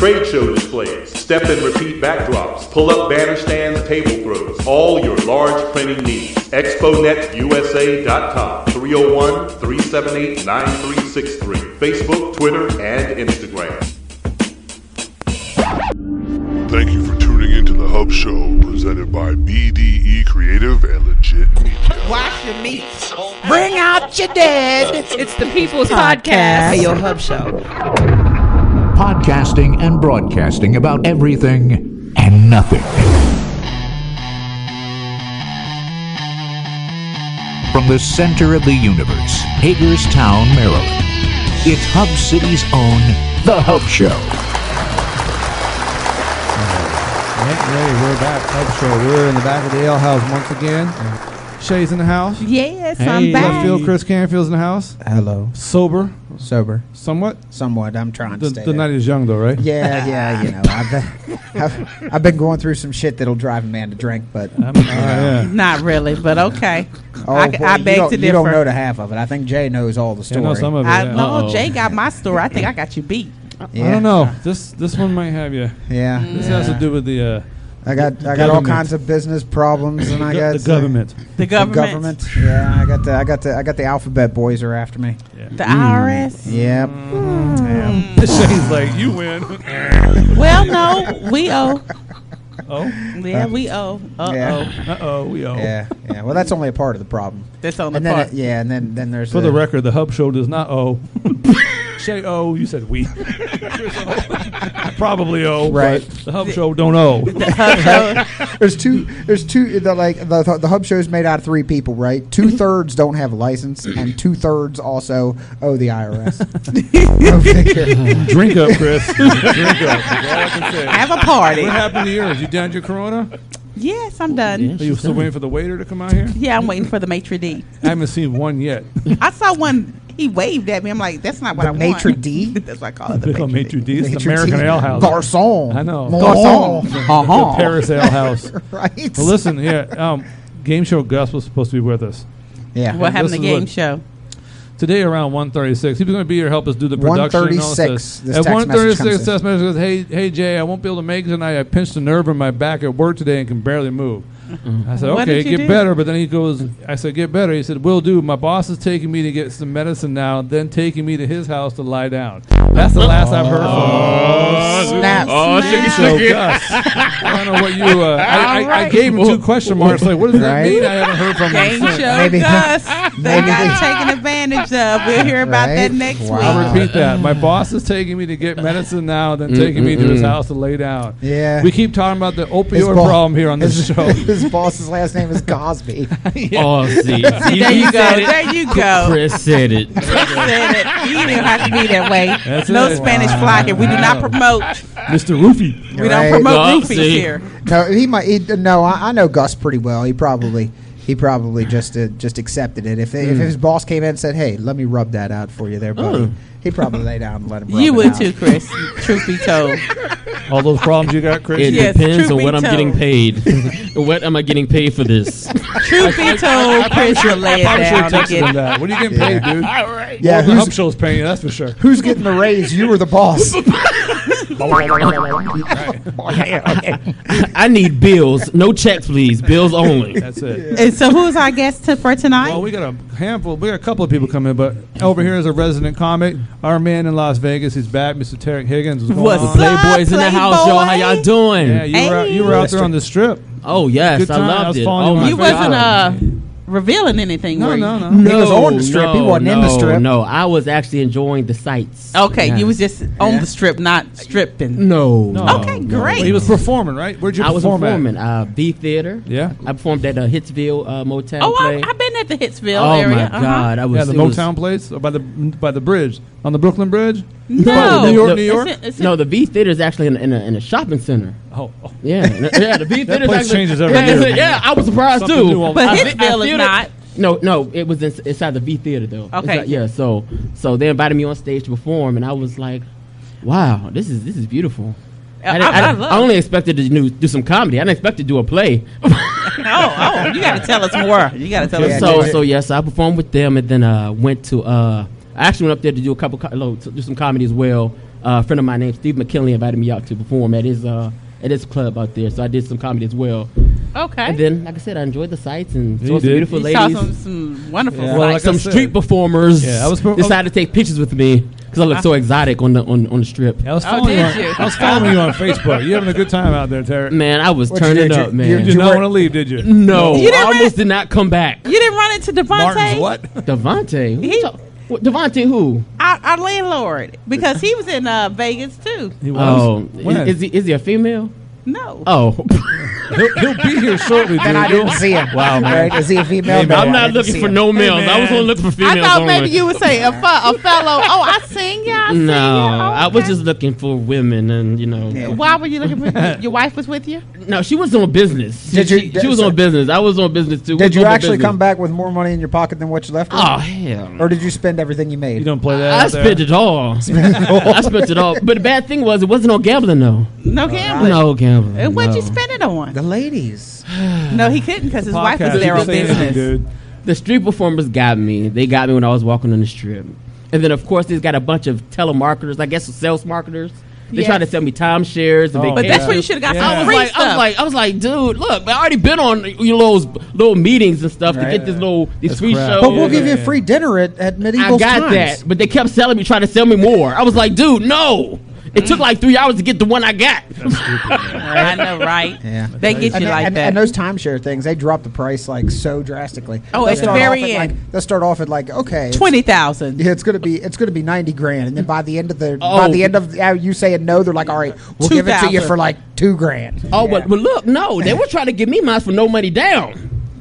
trade show displays, step and repeat backdrops, pull-up banner stands, table throws, all your large printing needs. ExpoNetUSA.com, 301-378-9363. Facebook, Twitter, and Instagram. Thank you for tuning into the Hub Show, presented by BDE Creative and Legit Media. Wash your meats. Bring out your dead. It's the People's Podcast. Your Hub Show. Podcasting and broadcasting about everything and nothing. From the center of the universe, Hagerstown, Maryland, it's Hub City's own The Hub Show. Hey, we're back. Hub Show. We're in the back of the ale house once again. Shay's in the house. Yes, Hey. I'm back. Left field, Chris Canfield's in the house. Hello. Sober. Somewhat. I'm trying to stay The there. night is young, though, right? Yeah, you know, I've been going through some shit that'll drive a man to drink, but Yeah. Not really, but okay. oh, I boy, beg to differ. you don't know the half of it. I think Jay knows all the Yeah, story. no, some of it. I Yeah. know Jay got my story. I think I got you beat. Yeah. I don't know. This one might have you. Yeah, This has to do with the I got all government. kinds of business problems, and I got the government. The government. Yeah, I got the alphabet boys are after me. The IRS. Yep. Shay's like, you win. Well, no, we owe. Oh. Yeah, we owe. Yeah. We owe. Yeah. Well, that's only a part of the problem. That's on the And then part. and then there's For the record, the Hub Show does not owe. Shay owe. You said we. Probably owe. Right. But the Hub Show don't owe. There's two. The Hub Show is made out of three people, right? 2/3 don't have a license, and 2/3 also owe the IRS. Go figure. Drink up, Chris. Drink up. That's all I can say. Have a party. What happened to yours? You down your Corona? Yes, I'm done. Are you still waiting for the waiter to come out here? Yeah, I'm waiting for the maitre d'. I haven't seen one yet. I saw one. He waved at me. I'm like, that's not what I want. Maitre d'? That's what I call it. They call The maitre d'. It's the Maitre American d'. Ale House. Garçon. I know. Garçon. The Paris Ale House. Right. Well, listen, Game Show Gus was supposed to be with us. Yeah. What happened This to is game what- show? Today around 1:36. He was going to be here to help us do the production. 1:36, this At text message 1:36, comes text message goes, hey, Jay, I won't be able to make it tonight. I pinched a nerve in my back at work today and can barely move. I said, What okay, did you get do? better. But then he goes, I said, get better. He said, will do. My boss is taking me to get some medicine now, then taking me to his house to lie down. That's the last I've heard from him. Snap. So, Gus, I don't know what you. I gave him 2 question marks. Like, what does that Right. mean? I haven't heard from Game him since. show Maybe- Gus. They maybe got they- taken advantage of. We'll hear about Right. that next Wow. I'll week. repeat that. My boss is taking me to get medicine now, then taking me to his house to lay down. Yeah. We keep talking about the His opioid boss- problem here on this show. His boss's last name is Cosby. Oh, see. There you go. There you go. Chris said it. Chris said it. You didn't have to be that way. That's No it. Spanish fly here. We do not promote. Mr. Roofy. We Right. don't promote Oh, roofies see. here. No, he might. I know Gus pretty well. He probably just accepted it. If his boss came in and said, "Hey, let me rub that out for you, there, buddy," he'd probably lay down and let him. Rub You it would out. too, Chris. Truth be told. All those problems you got, Chris? It Yes, depends truth on be what I'm told. getting paid. What am I getting paid for this? Truth be told, Chris will lay it Probably should down have and texted him get. that. What are you getting paid, dude? Yeah, The Hub who's, Show's paying you, that's for sure. who's getting the raise? You or the boss? I need bills. No checks, please. Bills only. That's it. And so, who's our guest for tonight? Well, we got a handful. We got a couple of people coming, but over here is a resident comic. Our man in Las Vegas. He's back, Mr. Tarek Higgins. What's going What's on? up? Playboys in the house, y'all. How y'all doing? Yeah, you were out there on the strip. Oh, yes. Good I time. I loved was it. following Oh, you my on You Facebook. wasn't revealing anything, were you? No. He was on the strip. He wasn't in the strip. No, I was actually enjoying the sights. Okay, Yeah. you was just on the strip, not stripping. No. Okay, great. Well, he was performing, right? Where'd you I was perform performing at? V Theater. Yeah. I performed at Hitsville Motown Oh, play. I've been at the Hitsville Oh area. my God! I was Yeah, the it was- Motown place by the bridge on the Brooklyn Bridge. No, New York, no, New York. It's No, the V Theater is actually in a shopping center. Oh, Yeah, the V Theater. place changes every year. Yeah, I was surprised Something too. new all but I Hitsville is not. No, it was inside the V Theater though. Okay. Inside- yeah. So they invited me on stage to perform, and I was like, "Wow, this is beautiful." I only expected to do some comedy. I didn't expect to do a play. Oh, you got to tell us more. You got to tell us more. So yes, I performed with them, and then went to. I actually went up there to do do some comedy as well. a friend of mine named Steve McKinley invited me out to perform at his club out there. So I did some comedy as well. Okay. And then, like I said, I enjoyed the sights and You saw some did. beautiful You ladies. saw some wonderful Yeah. Well, Well, like like I some said- street performers Yeah, I was decided to take pictures with me because I look so exotic on the strip. I was Oh, following did you? I was following you on Facebook. You having a good time out there, Terry? Man, I was What'd you turning do? up, man. You did not want to leave, did you? No, You didn't I almost run- did not come back. You didn't run into Devontae? Martin's what? Devontae, He- Devontae who? Our landlord, because he was in Vegas too. He was. Oh, When? is he a female? No. Oh, He'll be here shortly, dude. And I didn't see him. Wow, man. Right? Is he a female? Hey, man, No, I'm I not didn't looking see for him. no males. Hey, I was man. only looking for females. I thought maybe only. you would say a fellow. Oh, I seen you. I seen No, you. I was Okay. just looking for women, and Why were you looking for your wife was with you? no, she was on business. Did you- She was on business. I was on business too. We Did was you on actually business. come back with more money in your pocket than what you left? with? Oh hell! Or did you spend everything you made? You don't play that I out there? spent it all. I spent it all. But the bad thing was, it wasn't on gambling though. No gambling. No gambling. And what'd you no. spend it on? The ladies. No, he couldn't because his wife was Podcast, there you on can say anything, business. dude. The street performers got me. They got me when I was walking on the strip. And then, of course, they've got a bunch of telemarketers, I guess sales marketers. They Yes. try to sell me timeshares and Oh, vacations. But that's where you should have got Yeah. some free I stuff. was like, dude, look, I already been on little meetings and stuff to Right. get these That's free crap. shows. But we'll Yeah. give you a free dinner at I Medieval got Times. that, but they kept selling me, trying to sell me more. I was like, dude, no. It took like 3 hours to get the one I got. I know, right? Yeah. They get you And, like and, that. and those timeshare things, they drop the price like so drastically. Oh, They'll at the start very off at, end. they'll start off at like okay, it's- 20,000. Yeah, it's gonna be 90 grand, and then by the end of Oh. you saying no, they're like, all right, we'll give it to you 2,000. for like $2,000. Oh, Yeah. but look, no, they were trying to give me mine for no money down.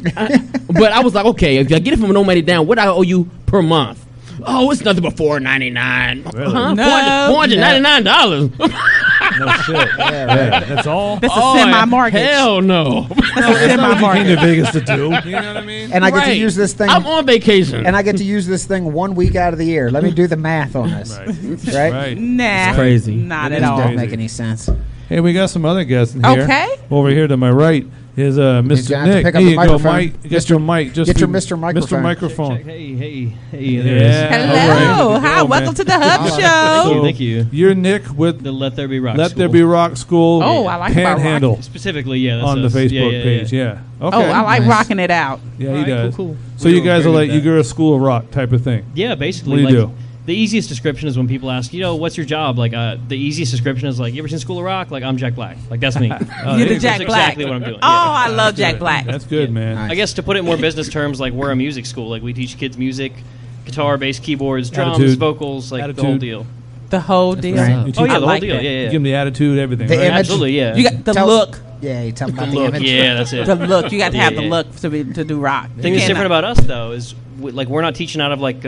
But I was like, okay, if I get it for no money down, what I owe you per month? Oh, it's nothing but $4.99. Huh? No. $499. No shit. Yeah, right. That's all. That's a semi-mortgage. Hell no. That's a Came semi-mortgage. to Vegas to do. You know what I mean? And I get to Right. use this thing. I'm on vacation. And I get to use this thing 1 week out of the year. Let me do the math on this. Right? Right. Nah. crazy. Not It at is all. crazy. Don't make any sense. Hey, we got some other guests in here. Okay. Over here to my right is gonna Mr. have to Nick. pick up Here the you go, microphone. Mike. Get your mic. Just Get your be- Mr. Microphone. Mr. Microphone. Hey, Yeah. Hello. all right. Hi. Go, Welcome man. to the Hub Hello. Show. Thank you. You're Nick with The Let There Be Rock Let School. There Be Rock School. Oh, I like about Panhandle Specifically, yeah. That's on the us. Facebook Yeah. page. Yeah. Okay. Oh, I like Nice. rocking it out. Yeah, he Alright, does. cool. So you guys are Very like good at you're a school of rock type of thing. Yeah, basically. What do you like, do? The easiest description is when people ask, what's your job? Like, the easiest description is like, you ever seen School of Rock? Like, I'm Jack Black. Like, that's me. You're there the you Jack That's Black. exactly what I'm doing. Oh, Yeah. I love Jack Black. That's good, man. Nice. I guess to put it in more business terms, like, we're a music school. Like, we teach kids music, guitar, bass, keyboards, drums, Attitude. vocals, like, the whole Attitude. deal. The whole deal. right. You Oh, teach yeah, I the whole like deal. that. Yeah, You yeah. give them the attitude, everything. The right? image. Absolutely, yeah. You got the Tell- look. Yeah, you tell them the about the look. image. Yeah, that's it. The look. You got to have the Yeah. look to do rock. The thing that's different about us though is like we're not teaching out of like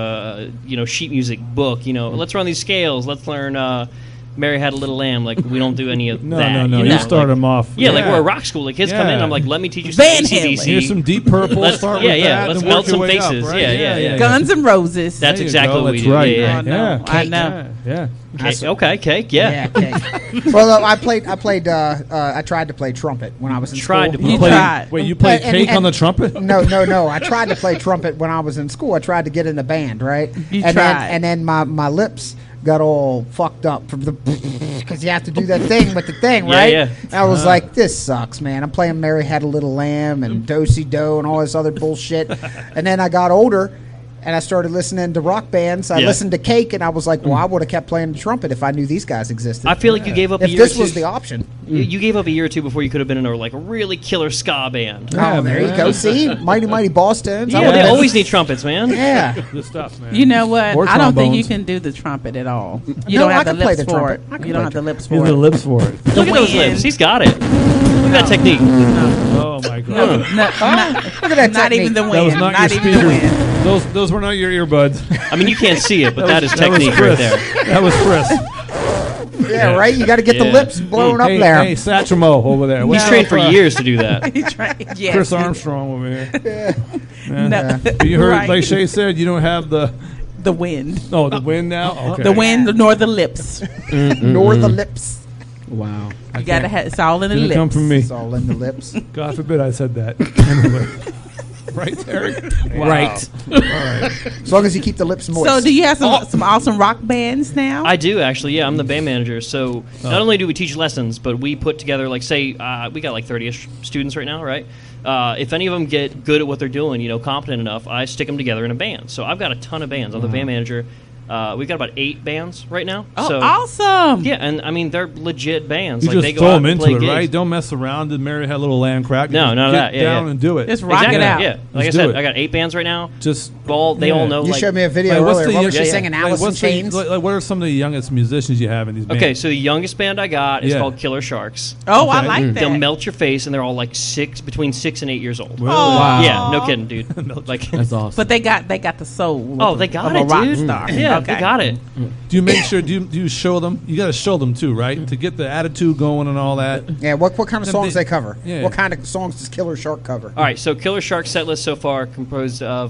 sheet music book. Let's run these scales. Let's learn Mary Had a Little Lamb. Like we don't do any of No, that. no, no. You You know? start like, them off. Yeah, like we're a rock school. Like kids come in, Yeah. I'm like, let me teach you some Van AC/DC. Halen. Here's some Deep Purple. Let's- Start yeah, with yeah, that, let's then melt work your some way up, faces. right? Yeah, yeah. Guns N' Roses. That's There you exactly go, what we that's do. right. Yeah, I yeah. know. Yeah. I know. Yeah. Okay, cake. Yeah. Yeah, okay. Well, I tried to play trumpet when I was in Tried school. to You play- tried. Wait, you played And- cake and- on the trumpet? No. I tried to play trumpet when I was in school. I tried to get in a band, right? You and tried. Then my lips got all fucked up from the because you have to do that thing with the thing, Yeah, right? yeah. I was like, this sucks, man. I'm playing Mary Had a Little Lamb and Do-Si Do and all this other bullshit. And then I got older. And I started listening to rock bands. I Yeah. listened to Cake, and I was like, well, I would have kept playing the trumpet if I knew these guys existed. I feel like you gave up a if year or this two. was the option. You gave up a year or two before you could have been in a really killer ska band. Yeah, Oh, there you man. go. See? Mighty Boston's. I Yeah, would've they been- always need trumpets, man. Yeah. Good stuff, man. You know what? Or I don't think you trombones. can do the trumpet at all. You No, don't I have the can play lips the for trumpet. it. I can You don't play have the lips He's for the it. lips for it. Look at those wind. lips. He's got it. Look at that technique. Oh my god. No, Look at that not even technique. the That wind. was not, Not your even the speakers. wind. Those were not your earbuds. I mean, you can't see it, but that is That was technique Chris. right there. That was Chris. Yeah, right? You got to get the Yeah. lips blown up Hey, there. hey, Satchmo over there. He's What's trained up, for years to do that. He tried. Yes. Chris Armstrong over here. No. You heard, Right. like Shay said, you don't have the The wind. the wind now. Okay. The wind nor the lips. Nor the lips. Wow. You gotta have it's all in the Didn't lips. come from me. It's all in the lips. God forbid I said that. Anyway. Right, Eric? Right. All right. As long as you keep the lips moist. So, do you have some awesome rock bands now? I do actually. Yeah, I'm the band manager. So not only do we teach lessons, but we put together, like, say, we got like 30ish students right now, right? If any of them get good at what they're doing, competent enough, I stick them together in a band. So I've got a ton of bands. I'm the band manager. We've got about 8 bands right now. Oh, so, awesome! Yeah, and I mean they're legit bands. You like, just they go throw out them and into play it, gigs. right? Don't mess around. Did Mary had a little land crack? No, none of Get that. Yeah, down yeah. and do it. Just rock it out. Yeah, like I Just said, do it. I got 8 bands right now. Just They all know. you like, showed me a video Like, what's earlier. the- What was she yeah, singing? Like, Alice in what's the- Chains? like, what are some of the youngest musicians you have in these bands? Okay, so the youngest band I got is Yeah. called Killer Sharks. Oh, I Okay. like that. They'll melt your face, and they're all like between 6 and 8 years old. Really? Wow. Yeah, no kidding, dude. Like, That's awesome. But they got the soul. oh, they got of it, a rock dude. star. Yeah, okay. they got it. Do you make sure? Do you show them? You got to show them too, right? To get the attitude going and all that. Yeah, what kind of Then songs they- they cover? Yeah. What kind of songs does Killer Shark cover? All right, so Killer Shark set list so far composed of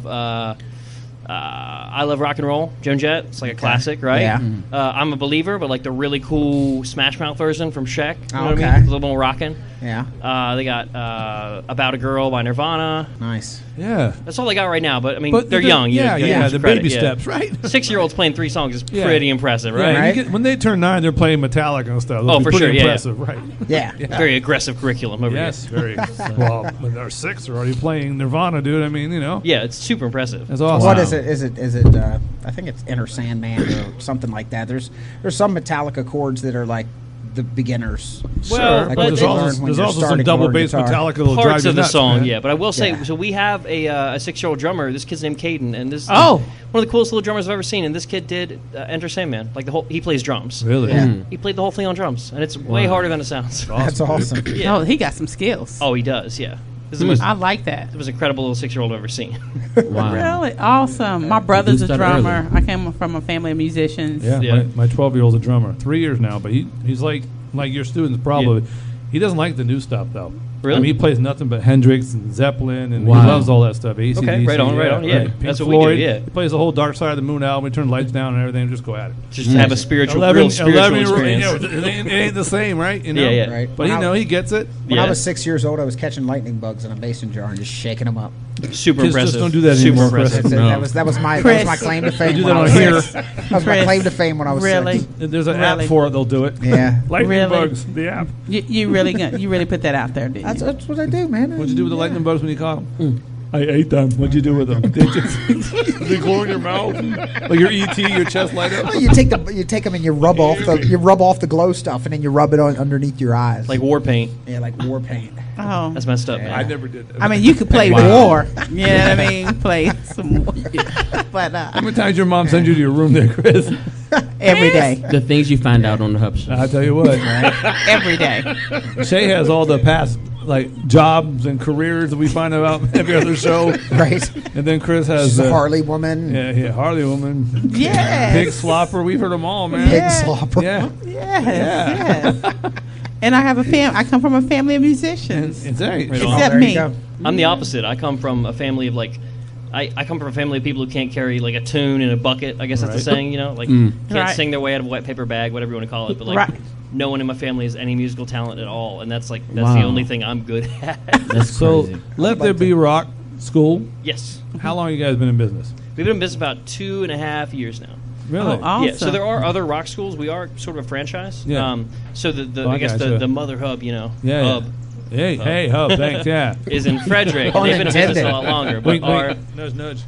I Love Rock and Roll, Joan Jett. It's like a classic, right? Yeah. I'm a Believer, but like the really cool Smash Mouth version from Sheck. You know what I mean? Okay. A little more rockin'. Yeah, They got About a Girl by Nirvana. nice. Yeah. That's all they got right now, but I mean, But they're the- young. yeah, You yeah, give the them credit, baby yeah. steps, right? 6-year-olds playing 3 songs is Yeah. pretty impressive, Yeah, right? you Right? get- when they turn 9, they're playing Metallica and stuff. It'll Oh, be for pretty sure, yeah, yeah. impressive, right? Yeah. Very aggressive curriculum over Yes, here. very. Well, when they're 6, they're already playing Nirvana, dude. I mean, Yeah, it's super impressive. That's awesome. What is it? Is it? I think it's Enter Sandman or something like that. There's some Metallica chords that are like the beginners. Well, Like but what there's you also, learn when there's you're also some starting to double learn bass guitar. Metallica that'll drive Parts you of the nuts, song, man. yeah. But I will say, Yeah. so we have a 6-year-old drummer. This kid's named Caden, and this is Oh. one of the coolest little drummers I've ever seen. And this kid did Enter Sandman. Like he plays drums. Really? Yeah. He played the whole thing on drums, and it's way harder than it sounds. That's awesome. Yeah. Oh, he got some skills. Oh, he does. Yeah. This is the most, I like that. the most incredible little 6-year-old I've ever seen. Wow. Really awesome. My brother's a start drummer. early. I came from a family of musicians. Yeah, Yeah. my 12-year-old's a drummer. 3 years now, but he's like your students probably. He doesn't like the new stuff though. Really? I mean, he plays nothing but Hendrix and Zeppelin, and Wow. he loves all that stuff. AC/DC, Okay, right on, right on, yeah. Pink That's what we do, Floyd. yeah. He plays the whole Dark Side of the Moon album. We turn lights down and everything, and just go at it. Just to have a spiritual, real spiritual 11 experience. it ain't the same, right? You know? Yeah, yeah. Right. But he gets it. When Yeah. I was 6 years old, I was catching lightning bugs in a mason jar and just shaking them up. Super Kids impressive. just don't do that Super anymore, impressive. Chris. That's it. No. That was my Chris. claim to fame. do when that I on was here. 6. That was my Chris. claim to fame when I was Really? 6. There's an Really? app for it. They'll do it. Yeah. Lightning Really? bugs. The app. You really put that out there, didn't you? That's what I do, man. What'd you do with the lightning bugs when you caught them? I ate them. What'd you do with them? Did they glow in your mouth? Like your ET, your chest light up? You take them and you rub off the glow stuff and then you rub it on underneath your eyes. Like war paint. yeah, like war paint. Oh. That's messed up, man. I never did that. I mean, you could play war. You know what I mean? Play some war. But How many times your mom sends you to your room there, Chris? every day. The things you find out on the Hub Show. I tell you what, Every day. Shay has all the past jobs and careers that we find about every other show, Right. and then Chris has She's a Harley woman. Yeah, Harley woman, Yes. pig slopper. We've heard them all, man. Pig slopper. Yeah, Yes. And I have I come from a family of musicians. it's right. Right on. Except there you me. go. I'm the opposite. I come from a family of I come from a family of people who can't carry like a tune in a bucket. I guess that's the saying, can't Right. sing their way out of a wet paper bag, whatever you want to call it. But Right. no one in my family has any musical talent at all, and that's the Wow. only thing I'm good at. That's So crazy. Let There Be Rock School. Yes, How long you guys been in business? we've been in business about 2.5 years now. Really? Oh, awesome. Yeah, so there are other rock schools. We are sort of a franchise. Yeah. So the Oh, I I guess gotcha. the mother hub, Yeah. hub Hey, Hub. Thanks. Yeah. is in Frederick. Pun They've been in business a intended. lot longer, but our Nudge.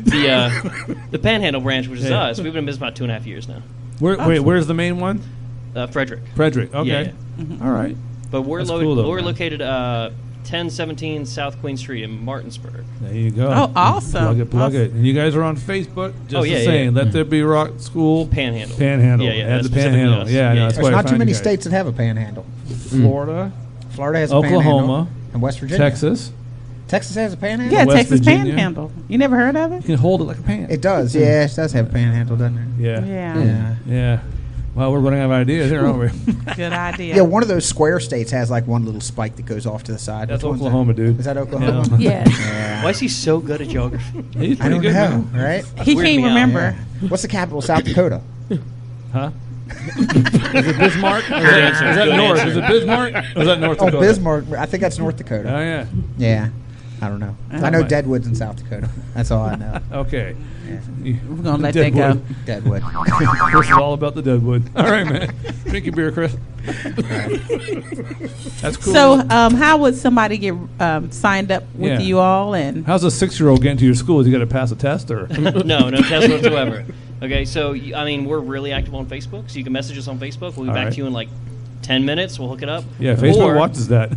the Panhandle branch, which is Yeah. us, we've been in business about 2.5 years now. Where's the main one? Frederick. Frederick. Okay. Yeah, All right. But we're That's cool, though, we're man. located 1017 South Queen Street in Martinsburg. There you go. Oh, awesome. Plug it. And you guys are on Facebook. Just yeah, the same. yeah. Let There Be Rock School. Panhandle. Panhandle. Yeah, yeah, Add that's the specifically Panhandle. us. Yeah, Yeah, no, yeah. that's There's why I not too found many you guys. states that have a panhandle. Florida, Florida has a Oklahoma, panhandle. And West Virginia. Texas. Texas has a panhandle? Yeah, West Texas Virginia. Panhandle. You never heard of You it? can hold it like a pan. It does. Yeah, it does have a panhandle, doesn't it? Yeah. Yeah. Yeah. Well, we're running out of ideas here, aren't we? Good idea. Yeah, one of those square states has like one little spike that goes off to the side. That's Which one's Oklahoma, that? dude. Is that Oklahoma? Yeah. Yes. Yeah. Why is he so good at geography? He's I pretty don't good, know, man. right? He Weird can't me out. remember. Yeah. What's the capital of South Dakota? Huh? Is it Bismarck? Or is answer, that good North? answer. Is it Bismarck? Or is that North Oh, Dakota? Bismarck. I think that's North Dakota. Oh, yeah. Yeah. I don't know. I know Deadwood's in South Dakota. That's all I know. Okay. Yeah. We're gonna let that go. Deadwood. Chris is all about the Deadwood. All right, man. Drink your beer, Chris. That's cool. So, how would somebody get signed up with you all? And how's a 6-year-old get into your school? Is he got to pass a test or? No test whatsoever. Okay, so I mean, we're really active on Facebook, so you can message us on Facebook. We'll be back to you in like 10 minutes. We'll hook it up. Yeah, Facebook watches that.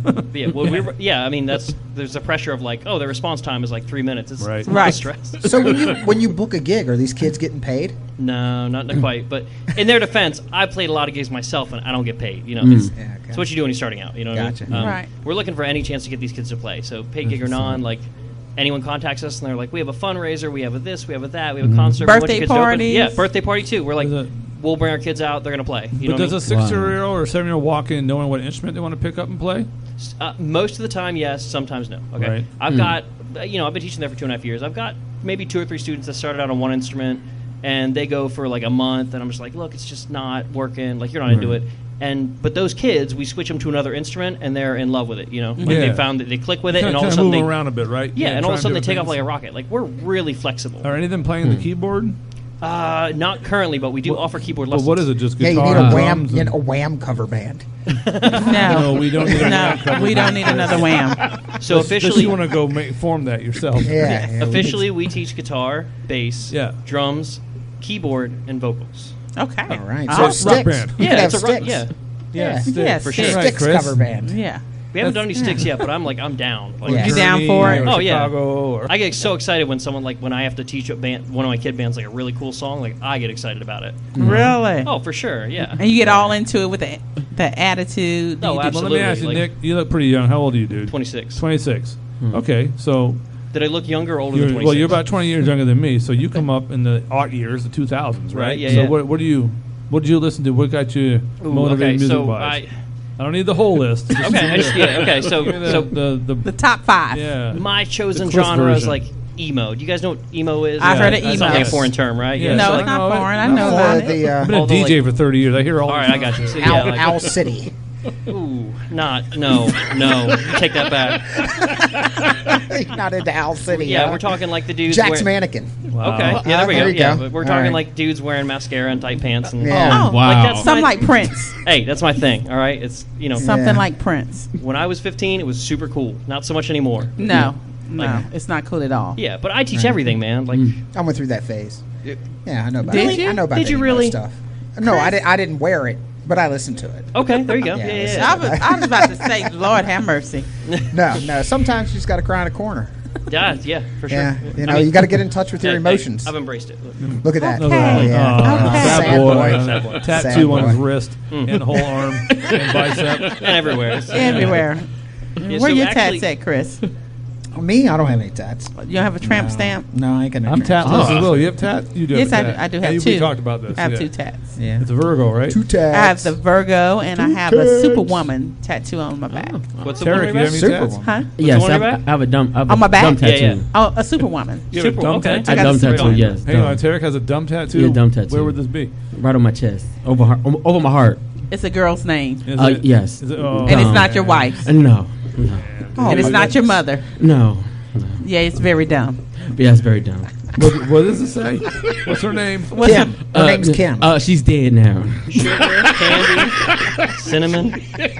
I mean, there's the pressure of like, the response time is like 3 minutes. It's right. Right. Stress. So when you book a gig, are these kids getting paid? No, not quite. But in their defense, I played a lot of gigs myself, and I don't get paid. You know, it's what you do when you're starting out. You know, gotcha. What I mean? Right. We're looking for any chance to get these kids to play. So paid gig or non, like. Anyone contacts us and they're like, we have a fundraiser, we have a this, we have a that, we have a concert. Birthday parties. Yeah, birthday party too. We're like, we'll bring our kids out, they're going to play. But does a 6-year-old or 7-year-old walk in knowing what instrument they want to pick up and play? Most of the time, yes. Sometimes, no. Okay. Right. I've got, I've been teaching there for 2.5 years. I've got maybe 2 or 3 students that started out on one instrument and they go for like a month and I'm just like, look, it's just not working. Like, you're not into it. But those kids, we switch them to another instrument, and they're in love with it. You know, like they found that they click with it, and all of a sudden move around a bit, right? Yeah, and all of a sudden they take off like a rocket. Like we're really flexible. Are any of them playing the keyboard? Not currently, but we do offer keyboard lessons. But what is it? Just guitar? Yeah, you need a Wham cover band. No, we don't need. We don't need another Wham. So officially, you want to go form that yourself? Yeah. Officially, we teach guitar, bass, drums, keyboard, and vocals. Okay. All right. So So rock Styx. band. You could have it's a rock. Styx. Yeah, Yeah. for sure. Right, Styx Chris? cover band. Yeah. We haven't done any sticks yet, but I'm down. Like, Yeah. You down for it? Or Oh, yeah. Chicago, or I get so excited when someone when I have to teach one of my kid bands like a really cool song. Like I get excited about it. Really? Oh, for sure. Yeah. And you get all into it with the attitude. No, Well, absolutely. let me ask you, like, Nick. You look pretty young. How old are you, dude? 26. 26. Okay, so Did I look younger or older than 26? well, you're about 20 years younger than me. So you come up in the art years, the 2000s, right? Right, yeah, So yeah. what did you listen to? What got you motivated music wise? I don't need the whole list. Okay, I just okay. So The top 5. yeah. my chosen The Cliff genre is version. like emo. Do you guys know what emo is? I've heard of That's emo. not like a foreign term, right? Yeah. No, so it's not foreign. I no, know Or about it. the I've been all a the, DJ for 30 years. I hear all. All right, I got you. So, Owl, yeah, Owl City. ooh, no. Take that back. Not into Owl City. Yeah, huh? we're talking like the dudes. Jack's wearing, Mannequin. Wow. Okay, yeah, there we There go. you Yeah, go. but we're All talking right. like dudes wearing mascara and tight pants and Yeah. Oh, Wow. Like that's Something my- like Prince. Hey, that's my thing. All right, it's Something Yeah. like Prince. when I was 15, it was super cool. Not so much anymore. No, Like- it's not cool at all. Yeah, but I teach everything, man. Like, I went through that phase. Yeah, I know about Did it. you? I know about Did you emo really? stuff. No, I didn't wear it, but I listened to it. okay, there you go. Yeah, Yeah, listen. yeah. I was about to say, Lord have mercy. No. Sometimes you just got to cry in a corner. Yeah, for sure. Yeah, I you mean, got to get in touch with your hey, emotions. I've embraced it. Look at that. Look Okay. at that. Yeah. Okay. Sad Sad boy. boy. Sad boy. Tattoo Sad on his boy. wrist and whole arm and bicep. And everywhere. It's- Everywhere. Yeah, Where so your actually- tats at, Chris? Me, I don't have any tats. You don't have a tramp stamp? No, I ain't got no I'm tramp tatless stamp. as well. You have tat? You do. Yes, have a I tat. do have Yeah, two. We talked about this. I have yeah. 2 tats. Yeah. It's a Virgo, right? 2 tats. I have the Virgo, and I have a Superwoman tattoo on my back. What's the Tarek, one you have any Superwoman. tats? Huh? Yes, one I on your have, back? I have a dumb. I have On my a back? dumb Yeah, tattoo. yeah. Oh, a Superwoman. You have a dumb okay. tattoo? A I got dumb a tattoo. Superwoman. Yes. Hang dumb. on, Tarek has a dumb tattoo? Yeah, dumb tattoo. Where would this be? Right on my chest, over my heart. It's a girl's name. Is Yes. Is it, oh, And it's Dumb. not your wife's. No. And it's not your mother. No. Yeah, it's very dumb. Yeah, it's very dumb. What does it say? What's her name? What's Kim. Her name's Kim. She's dead now. Sugar, candy, cinnamon.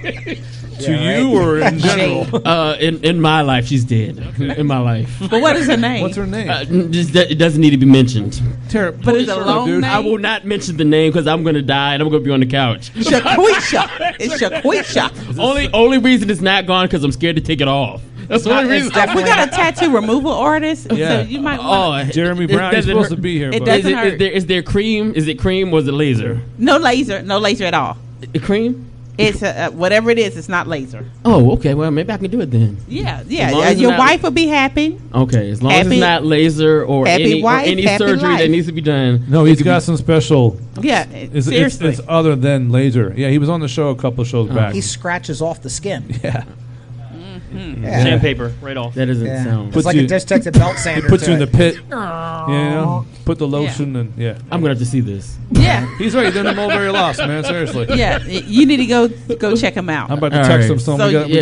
To you or in general? In my life, she's dead. In my life. But what is her name? What's her name? It doesn't need to be mentioned. Tarek, But pull it's your a shirt up, long dude. name? I will not mention the name because I'm going to die and I'm going to be on the couch. Shaquisha. It's Shaquisha. Only reason it's not gone because I'm scared to take it off. That's the only reason. We got a tattoo removal artist, Yeah. so you might want Jeremy it Brown, he's doesn't supposed hurt. to be here. It but doesn't Is hurt. there cream? Is it cream or is it laser? no laser at all. The cream? It's whatever it is. It's not laser. Oh, okay. Well, maybe I can do it then. Yeah. As long as it's Your not- wife will be happy. Okay, as long as Happy- it's not laser or happy any, wife, or any happy surgery life. that needs to be done. no, he's got some special. Yeah. Seriously. It's other than laser. Yeah, he was on the show a couple of shows back. He scratches off the skin. Yeah. Yeah. Sandpaper, right off. That doesn't sound. It's like a dish takes a belt sander. He puts to you in the it. pit. You know, put the lotion and I'm gonna have to see this. Yeah. He's right. He's in the Mulberry Lofts, man. Seriously. Yeah, you need to go check him out. I'm about to All text right. him. So,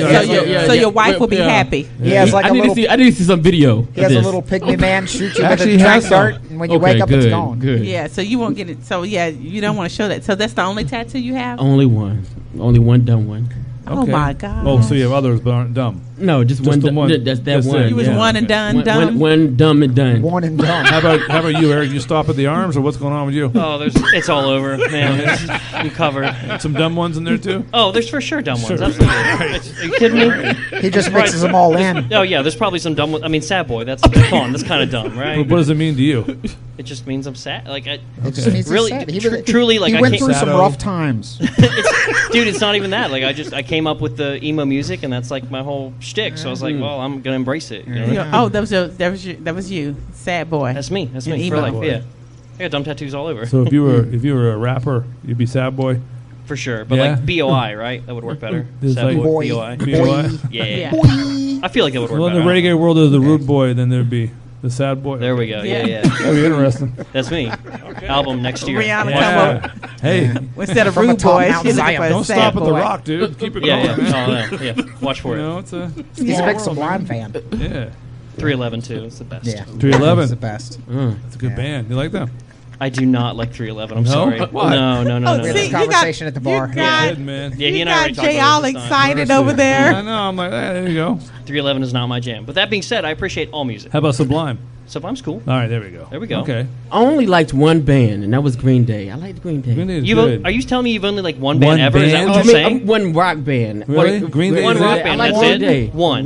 So your wife will be happy. He has like I a need little. to see. I need to see some video. He has a little pygmy man shoot you with Actually, a he trank has dart, some. and when you wake up, it's gone. Good. Yeah, so you won't get it. So yeah, you don't want to show that. So that's the only tattoo you have? Only one dumb one. Oh my God. Oh, so you have others but aren't dumb. No, just one. the one. That's that Just one. it. You was Yeah, one and done, dumb. One dumb and done. One and done. How about you, Eric? You stop at the arms, or what's going on with you? Oh, it's all over, man. I'm covered. Some dumb ones in there too. Oh, there's for sure dumb ones. Sure. Absolutely. Are you kidding me? He just mixes them all in. Oh yeah, there's probably some dumb ones. I mean, sad boy. That's fun. That's kind of dumb, right? What does it mean to you? It just means I'm sad. Like It just means he's really, sad. He truly, like he I went can't. through some Sado. rough times. Dude, it's not even that. Like I came up with the emo music, and that's like my whole shtick. So I was like, well, I'm gonna embrace it. You know? Yeah. Oh, that was you, sad boy. That's me. That's An me for emo life. boy. Yeah, I got dumb tattoos all over. So if you were a rapper, you'd be sad boy. For sure, but Yeah. like BOI, right? That would work better. There's Sad like- boy, Boy. BOI. B.O.I. Yeah, Yeah. Boy. I feel like that would work Well, in the better. reggae world, there's the rude boy. Then there'd be the sad boy. There we go. Yeah, Yeah. yeah. That'd be interesting. That's me. Album next year. Rihanna Yeah. come up Hey, instead of From rude the top boy. Mount she's Zion. looking for a don't sad stop at the boy. rock, dude. Keep it Yeah, going. yeah. man. Oh, no. Yeah. Watch for You it. know, it's a He's a small big world, Sublime man. fan. Yeah, 311 too. It's the best. Yeah. 311. It's the best. It's a good band. You like them? I do not like 311. I'm No? sorry. Why? No. We had See, this you conversation at the bar. You Yeah, got, good, man. Yeah, he you and I already got talked Jay about all this this time. excited over I there. know. I'm like, there you go. 311 is not my jam. But that being said, I appreciate all music. How about Sublime? Sublime's cool. All right, there we go. There we go. Okay. I only liked one band, and that was Green Day. I liked Green Day. Green Day is You've good. are you telling me you've only like one One band ever? Is that band? what I you're mean, saying? one rock band. Really? One, Green Day One is rock it? band. I like That's Green it. Day. One.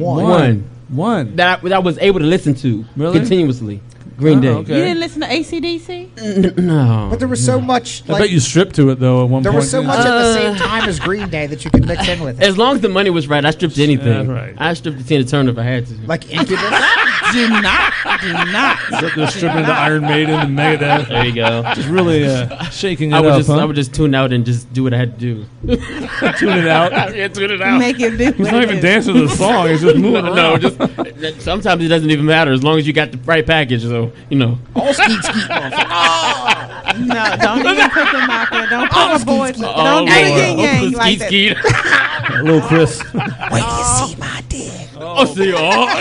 One. That I was able to listen to Really? continuously. Green Day. Okay. You didn't listen to AC/DC? No. But there was so much. I Like, bet you stripped to it though at one there point. was so yeah. much at the same time as Green Day that you could mix in with it. As long as the money was right, I stripped to anything. That's right. I stripped to Tina Turner if I had to. Like Incubus. Do not. They're stripping to Iron Maiden and Megadeth. There you go. Just really shaking it I would up, just huh? I would just tune out and just do what I had to do. tune it out. Yeah, tune it out. Make it do He's not even dancing to the song. He's just moving around. No, just sometimes it doesn't even matter as long as you got the right package. So you know. All skeet skeet. No, don't even put them out there. Don't put my boys. Don't do Lord. the yin yang Skeet, like that. skeet. Little Chris. Wait till you see my dick. Oh, see,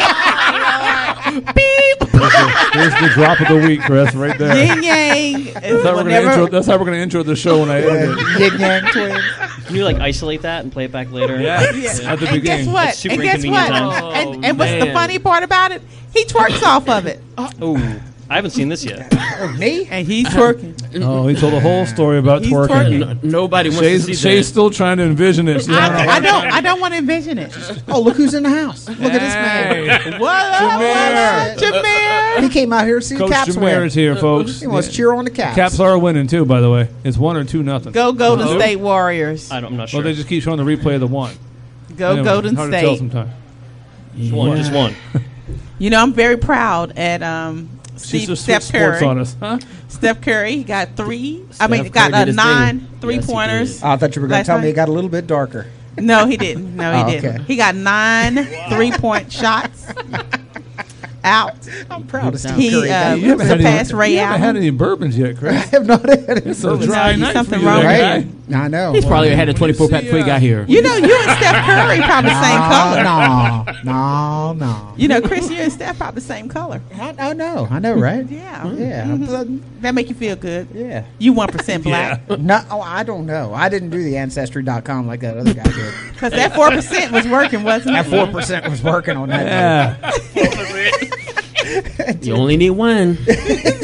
Here's the drop of the week, Chris, right there. Yin yang. That's how we're gonna intro the show when I edit it. Yin yang twins. Can you like isolate that and play it back later? Yeah. At the And guess beginning. what? It's super And guess what? inconvenient times. And what's the man. funny part about it? He twerks off of it, Oh, I haven't seen this yet. Me? and he's twerking. Oh, he told a whole story about He's twerking. twerking. Nobody wants to see Shay's that. still trying to envision it. I don't want to envision it. Oh, look who's in the house. Look at this man. What up, Jameer? He came out here to see Coach the Caps Jameer win. is here, folks. He wants to cheer on the Caps. Caps are winning too, by the way. It's 1 or 2-0. Go Golden State Warriors. I'm not sure. Well, they just keep showing the replay of the one. Go Anyway, Golden hard to tell State. sometimes. Just one. Just one. You know, I'm very proud at She's just Steph sports Curry. on us, huh? Steph Curry got Steph got Curry did his 9 thing. 3-pointers. Oh, I thought you were going Last to tell me night? it got a little bit darker. No, he didn't. No, he Oh, didn't. okay. He got 9 3-point shots out. I'm proud of Steve He Curry. You haven't had surpassed any- Ray You haven't had Allen. any bourbons yet, I Chris. have not had any It's a bourbon. dry No, night something for you, wrong there, with guy. I know. He's probably had a 24-pack before he got here. You know, you and Steph Curry probably the same color. No. You know, Chris, you and Steph probably the same color. I know, right? Yeah. Yeah. Mhm. That make you feel good. Yeah. You 1% black. No, I don't know. I didn't do the Ancestry.com like that other guy did. Because that 4% was working, wasn't That it? 4% was working on that. Yeah. You only need one. 1%.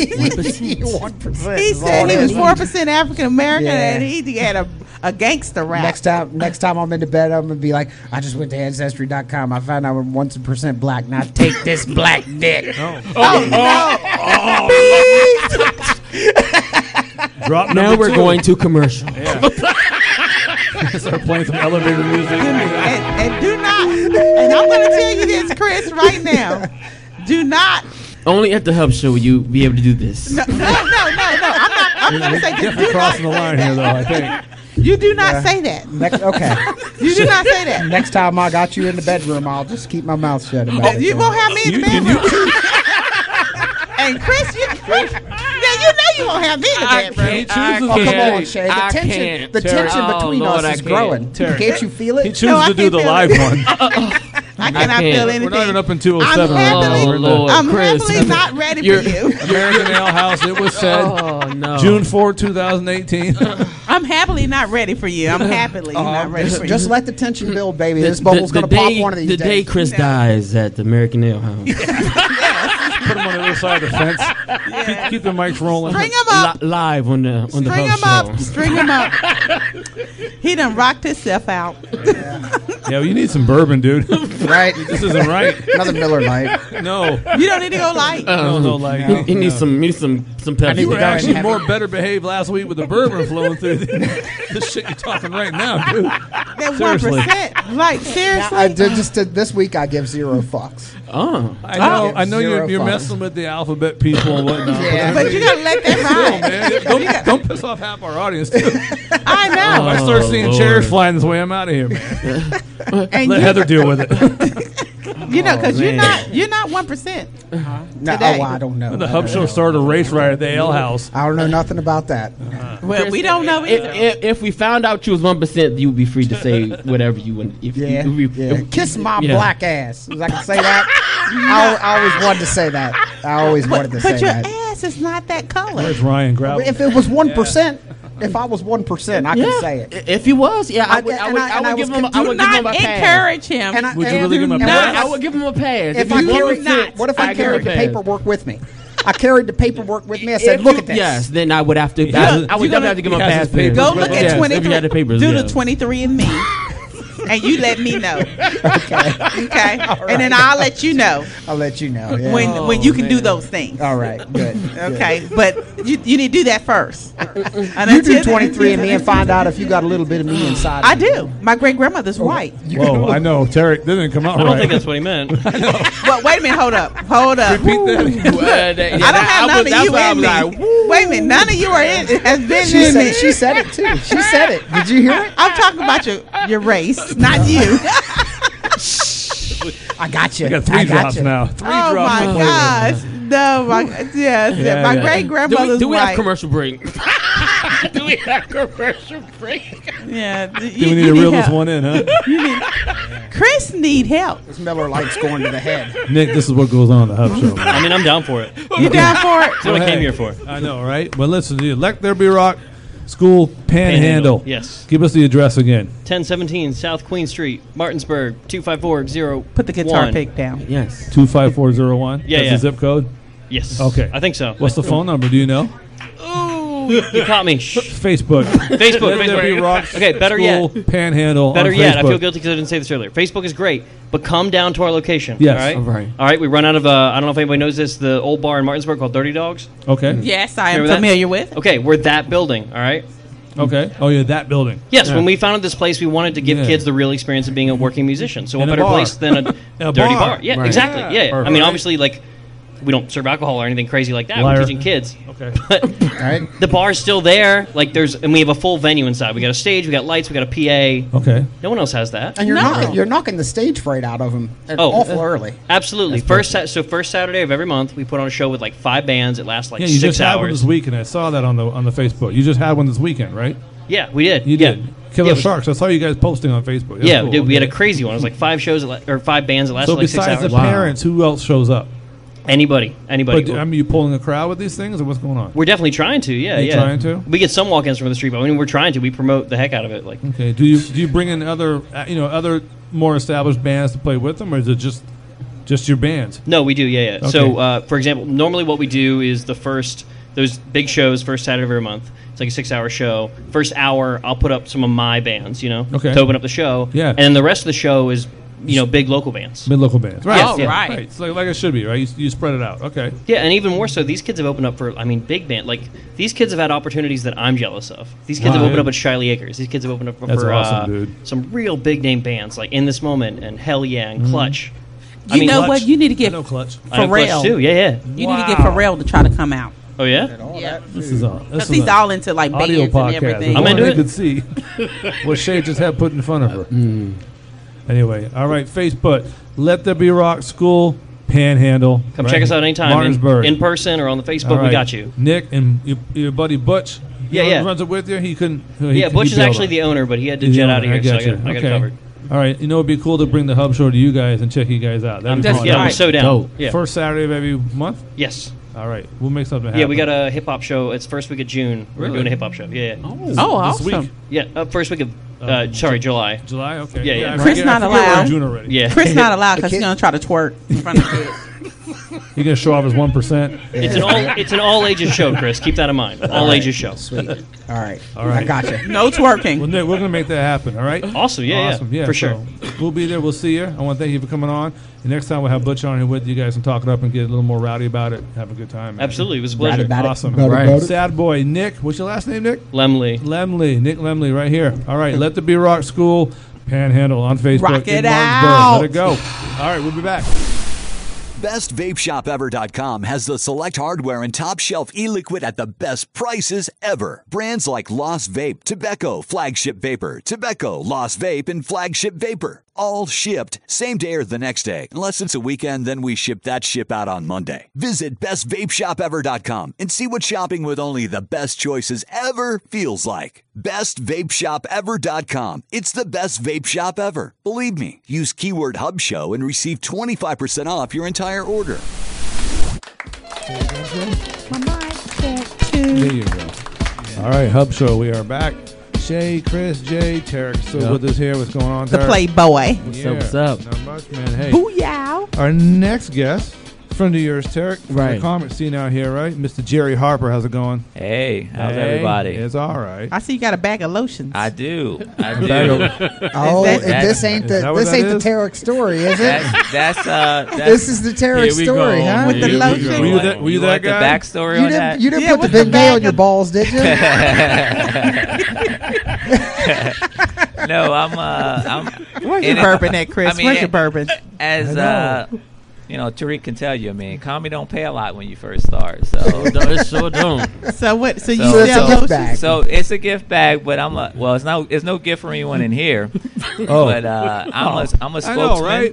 He said he was 4% African American Yeah. and he had a gangster rap. Next time I'm into bed, I'm gonna be like, I just went to Ancestry.com. I found out I'm 1% black. Now take this black dick. Drop Now number we're 2. going to commercial. Start playing some elevator music. And do not, and I'm going to tell you this, Chris, right now. Do not. Only at the Hub Show will you be able to do this. No. I'm not. I'm going to say Definitely crossing the line here, though, I think. You do not say that. Okay. You do not say that. Next time I got you in the bedroom, I'll just keep my mouth shut about it. You won't have me in the bedroom. And Chris, you know you won't have me in the bedroom. Come on, Shay. The tension between us is growing. Can't you feel it? He chooses to do the live one. I cannot feel anything. We're not even up in 207. I'm happily not ready for you. American Ale House, it was said June 4, 2018. I'm happily not ready for you. I'm happily not ready for you. Just let the tension build, baby. This bubble's going to pop one of these days. The day Chris dies at the American Ale House. Put him on the other side of the fence. Keep the mics rolling. String him up. Live on the String him up. He done rocked himself out. Yeah, you need some bourbon, dude. Right. This isn't right. Another Miller Lite. No. You don't need to go light. No light. He needs some Pepsi. You were actually more better behaved last week with the bourbon flowing through the shit you're talking right now, dude. That Seriously. 1%. Like, seriously? This week I give 0 fucks. Oh. I know you're messing with the alphabet people and whatnot. Yeah. But you gotta let that ride. Man, don't piss off half our audience, too. I know. I start seeing chairs flying this way, I'm out of here, man. And Let Heather deal with it. You know, because you're not 1%. No, Today. I don't know. The Hub Show started a race right at the Ale House. I don't know nothing about that. Well, we don't know either. If we found out you was 1%, you would be free to say whatever you want. Kiss my black ass. I can say that. I always wanted to say that. But your ass is not that color. Where's Ryan Gravel? If it was 1%, if I was 1%, I could say it. If he was, I would give him a pass. Encourage him. Would you really give him a pass? I would give him a pass. What if I carried the paperwork with me? I carried the paperwork with me. I said, "Look at this." Yes, then I would have to. I would definitely have to give him a pass. Go look at 23. Do the 23andMe. And you let me know. Okay. Right. And then I'll let you know. Yeah. When you can do those things. All right. Good. Okay. But you need to do that first. You do 23andMe and find out if you got a little bit of me inside. I do. My great grandmother's white. Whoa, I know. Tarek, that didn't come out right. I don't think that's what he meant. Well, wait a minute. Hold up. Repeat that. I don't have none of you in me. Wait a minute. None of you are in. Has been in me. She said it too. She said it. Did you hear it? I'm talking about your race. Not you. I got you. I got 3 drops now. 3 drops. Oh my gosh! No, my great grandmother's Do we white. have commercial break? Do we have commercial break? Yeah. Do we need to reel this one in, huh? Chris need help. This Miller Lite's going to the head. Nick, this is what goes on at the Hub Show. I mean, I'm down for it. You down for it? That's what I came here for. I know, right? Well, listen, Let There Be Rock School Panhandle. Yes. Give us the address again. 1017 South Queen Street, Martinsburg, 25401. Put the guitar pick down. Yes. 25401. Yeah, That's the zip code? Yes. Okay. I think so. What's the phone number? Do you know? You caught me. Facebook. Facebook. Okay, better School yet. Panhandle. Better on yet. Facebook. I feel guilty because I didn't say this earlier. Facebook is great, but come down to our location. Yes. All right. We run out of, I don't know if anybody knows this, the old bar in Martinsburg called Dirty Dogs. Okay. Yes, I am Remember familiar with. Okay, we're that building. All right. Okay. Oh, yeah, that building. Yes, Yeah. when we founded this place, we wanted to give kids the real experience of being a working musician. So In what a better bar. place than a dirty bar? Yeah, Right. exactly. Yeah. Perfect. I mean, obviously, like, we don't serve alcohol or anything crazy like that. Liar. We're teaching kids. Okay. But Right. the bar's still there. Like, and we have a full venue inside. We got a stage, we got lights, we got a PA. Okay. No one else has that. And you're knocking the stage freight out of them Oh. awful early. Absolutely. First Saturday of every month, we put on a show with like 5 bands. It lasts like Yeah, you 6 just had one hours. this weekend. I saw that on the Facebook. You just had one this weekend, right? Yeah, we did. You did. Killer Yeah, Sharks. I saw you guys posting on Facebook. That's Yeah, cool. we did. We had a crazy one. It was like 5 shows or 5 bands that lasted So like 6 besides hours. the parents, who else shows up? Anybody. But I mean, you pulling a crowd with these things, or what's going on? We're definitely trying to. Yeah, You trying to? We get some walk-ins from the street, but I mean, we're trying to. We promote the heck out of it. Like, Okay. Do you bring in other more established bands to play with them, or is it just your bands? no, we do. Yeah. Okay. So, for example, normally what we do is those big shows, first Saturday of every month. It's like a 6-hour show. First hour, I'll put up some of my bands, Okay. to open up the show. Yeah. And then the rest of the show is, big local bands. Mid-local bands, right? Yes, yeah. right. It's like it should be, right? You spread it out. Okay. Yeah, and even more so, these kids have opened up for, big band. Like, these kids have had opportunities that I'm jealous of. These kids have opened up at Shiley Acres. These kids have opened up That's for awesome, dude. some real big name bands, like In This Moment and Hell Yeah and Clutch. You know Clutch. what? You need to get I know Clutch. I know Clutch Pharrell. too. Yeah. You need to get Pharrell to try to come out. Oh yeah. Yeah. This is all. Because he's all into like audio bands podcast. and everything. I'm into You it. could see what Shay just had put in front of her. Anyway, all right. Facebook. Let There Be Rock School. Panhandle. Come right check us here. out anytime, Martinsburg. in person or on the Facebook. All right. We got you. Nick and your buddy Butch. Yeah. Runs it with you. He couldn't. Butch is actually the owner, but he had to jet out of here, so I got it covered. All right, it'd be cool to bring the Hub Show to you guys and check you guys out. That'd be fun. Yeah, we're so down. Dope. Yeah. First Saturday of every month? Yes. All right, we'll make something happen. Yeah, we got a hip hop show. It's first week of June. We're Really? doing a hip hop show. Yeah. Oh, awesome. week. Yeah, first week of July. July, okay. Yeah. I Chris forget- not I forget we're in allowed. June already. Yeah. Chris not allowed because The he's kid- going to try to twerk in front of kids. He's going to show off his 1%. It's an all ages show, Chris. Keep that in mind. All ages show. Sweet. All right. right. I gotcha. No twerking. Well, Nick, we're going to make that happen, all right? Awesome. Yeah, Awesome. yeah. For sure. So we'll be there. We'll see you. I want to thank you for coming on. The next time we'll have Butch on here with you guys and talk it up and get a little more rowdy about it. Have a good time. Man. Absolutely. It was a pleasure. About it. Awesome. About it, Right. about it. Sad boy, Nick. What's your last name, Nick? Lemley. Lemley. Nick Lemley right here. All right. Let There Be Rock School. Panhandle on Facebook. Rock in it Martinsburg. out. Let it go. All right. We'll be back. BestVapeShopEver.com has the select hardware and top shelf e-liquid at the best prices ever. Brands like Lost Vape, Tobacco, Flagship Vapor, Tobacco, Lost Vape, and Flagship Vapor. All shipped same day or the next day. Unless it's a weekend, then we ship that ship out on Monday. Visit BestVapeShopEver.com and see what shopping with only the best choices ever feels like. BestVapeShopEver.com. It's the best vape shop ever. Believe me, use keyword Hub Show and receive 25% off your entire order. There you go. All right. Hub Show. We are back. Shay, Chris, Jay, Tarek still with us here. What's going on, The Tarek? Playboy. What's up? Not much, man. Hey. Booyah. Our next guest, friend of yours, Tarek, from Right. the comic scene out here, right? Mr. Jerry Harper, how's it going? Hey, how's Hey, everybody? It's all right. I see you got a bag of lotions. I do. I do. Oh, Is and that- this ain't is that the what this that ain't the is? Tarek story, is it? That's This is the Tarek Here we story, go. huh? With the Here we lotion. go. Were you that- were you that want guy? the backstory You on that? didn't, you didn't Yeah, put the with big the nail bag in your of- balls, did you? No, I'm Where's your in it- bourbon at, Chris? I mean, Where's your it- bourbon? as Tariq can tell you. I mean, comedy don't pay a lot when you first start. So It sure don't. So what? So you So So it's a sell gift lotions? bag. So it's a gift bag, but it's no gift for anyone in here. But I'm a spokesman. I know, right?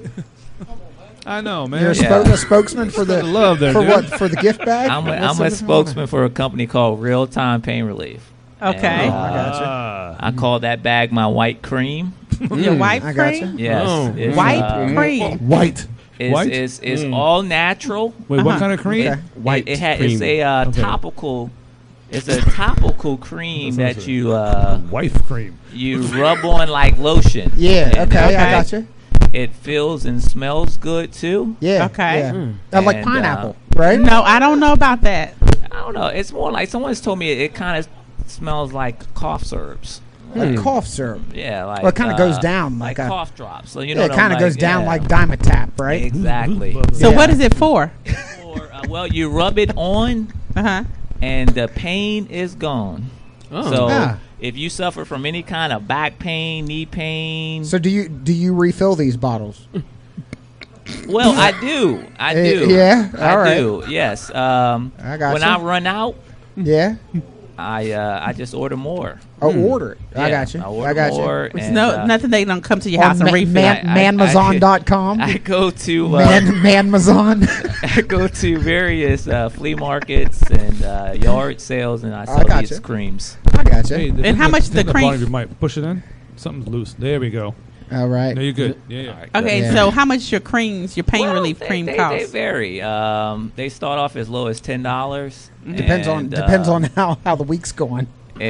I know, man. You're a, Yeah. a spokesman for the Love there, for dude. what? For the gift bag? I'm What's a the- spokesman for a company called Real Time Pain Relief. Okay. And, I gotcha. I call that bag my white cream. Your white I gotcha. cream? Yes, Oh. it's, White cream. White. White? It's all natural. Wait, what kind of cream? Okay. White It's cream. a Okay. topical. It's a topical cream That's that you Wife cream. you rub on like lotion. Yeah. And, Okay. I gotcha. It feels and smells good too. Yeah. Okay. Yeah. Like And, pineapple, right? No, I don't know about that. I don't know. It's more like someone's told me it kind of smells like cough syrups. Like cough syrup. Yeah, like Well, it kind of goes down like like a. cough drops. So you Yeah, know, it kind of goes down like Dimetap, right? Exactly. So Yeah. what is it for? Or, well, you rub it on, Uh-huh. and the pain is gone. Oh. So Ah. if you suffer from any kind of back pain, knee pain, So do you refill these bottles? well, I do. I do. Yeah? I All right. do. Yes. I got When you. I run out, Yeah. I just order more. Oh, order it. I Yeah, got you. I order I got more. you. It's and, nothing they don't come to your house On and refill. Manmazon.com. I go to Manmazon. I go to various flea markets and yard sales, and I sell gotcha. these creams. I got you. Hey, And how much the bottom cream? of your mic. Push it in. Something's loose. There we go. All right. No, you're good. Yeah. Okay, Yeah. so how much your creams, your pain relief cream they cost? vary. They start off as low as $10. Depends on how the week's going.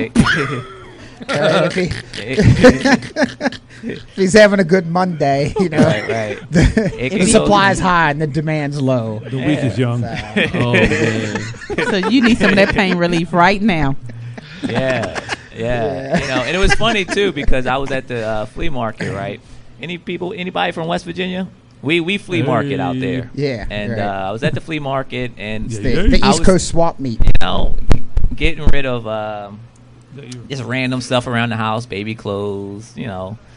If he's having a good Monday, you know, Right. It the can supply's go- high and the demand's low. The week is young. Oh man. So you need some of that pain relief right now. Yeah. You know, and it was funny too because I was at the flea market. Right? Anybody from West Virginia? We flea market out there. Yeah, And right. I was at the flea market and It's Yeah, the I East was- Coast swap meet. you know, getting rid of just random stuff around the house, baby clothes, you know,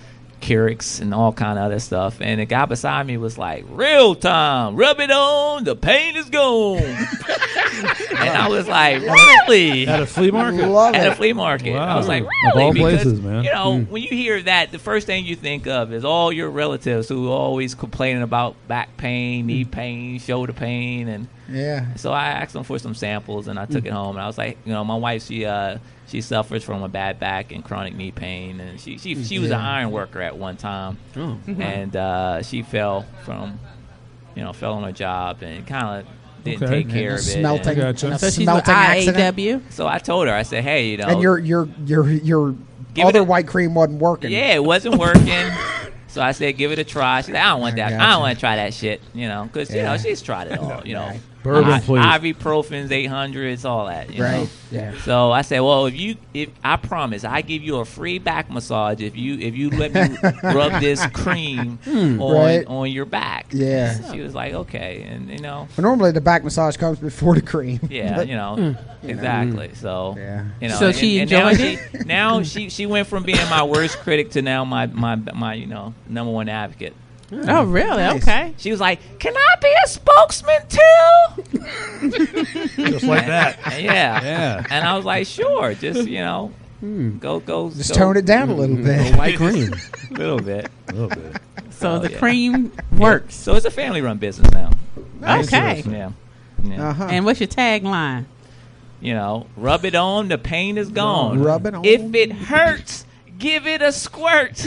Keurig and all kind of other stuff. And the guy beside me was like, "Real time, rub it on, the pain is gone." And I was like, "Really?" At a flea market? At a flea market. Wow. I was like, Of "Really?" all Because, places, man. you know, when you hear that, the first thing you think of is all your relatives who are always complaining about back pain, knee pain, shoulder pain, and so I asked them for some samples, and I took it home, and I was like, you know, my wife, she suffers from a bad back and chronic knee pain, and she was an iron worker at one time, and she fell on her job and kind of didn't take care of it. Smelting. So she's Smelting accident. IAW. So I told her, I said, "Hey, you know," And your other white cream wasn't working. Yeah, it wasn't working. So I said, "Give it a try." She's like, "I don't want that. I don't want to try that shit." You know, because you know she's tried it all. You know, Bourbon, please. ibuprofens, 800s, all that. You know? Yeah. So I said, "Well, if I promise, I give you a free back massage if you let me rub this cream on your back." Yeah. So she was like, "Okay," and you know. But normally the back massage comes before the cream. Yeah, But, you know, exactly. So, you know, So she enjoyed it? Now she went from being my worst critic to now my you know, number one advocate. Oh, really? Nice. Okay. She was like, "Can I be a spokesman too?" Just like that. Yeah. And I was like, "Sure, just you know, go. Just tone it down a little bit. White cream. A little bit. So the cream works. So it's a family-run business now. Okay. Yeah. And what's your tagline? You know, rub it on, the pain is gone. Rub it on. If it hurts, give it a squirt.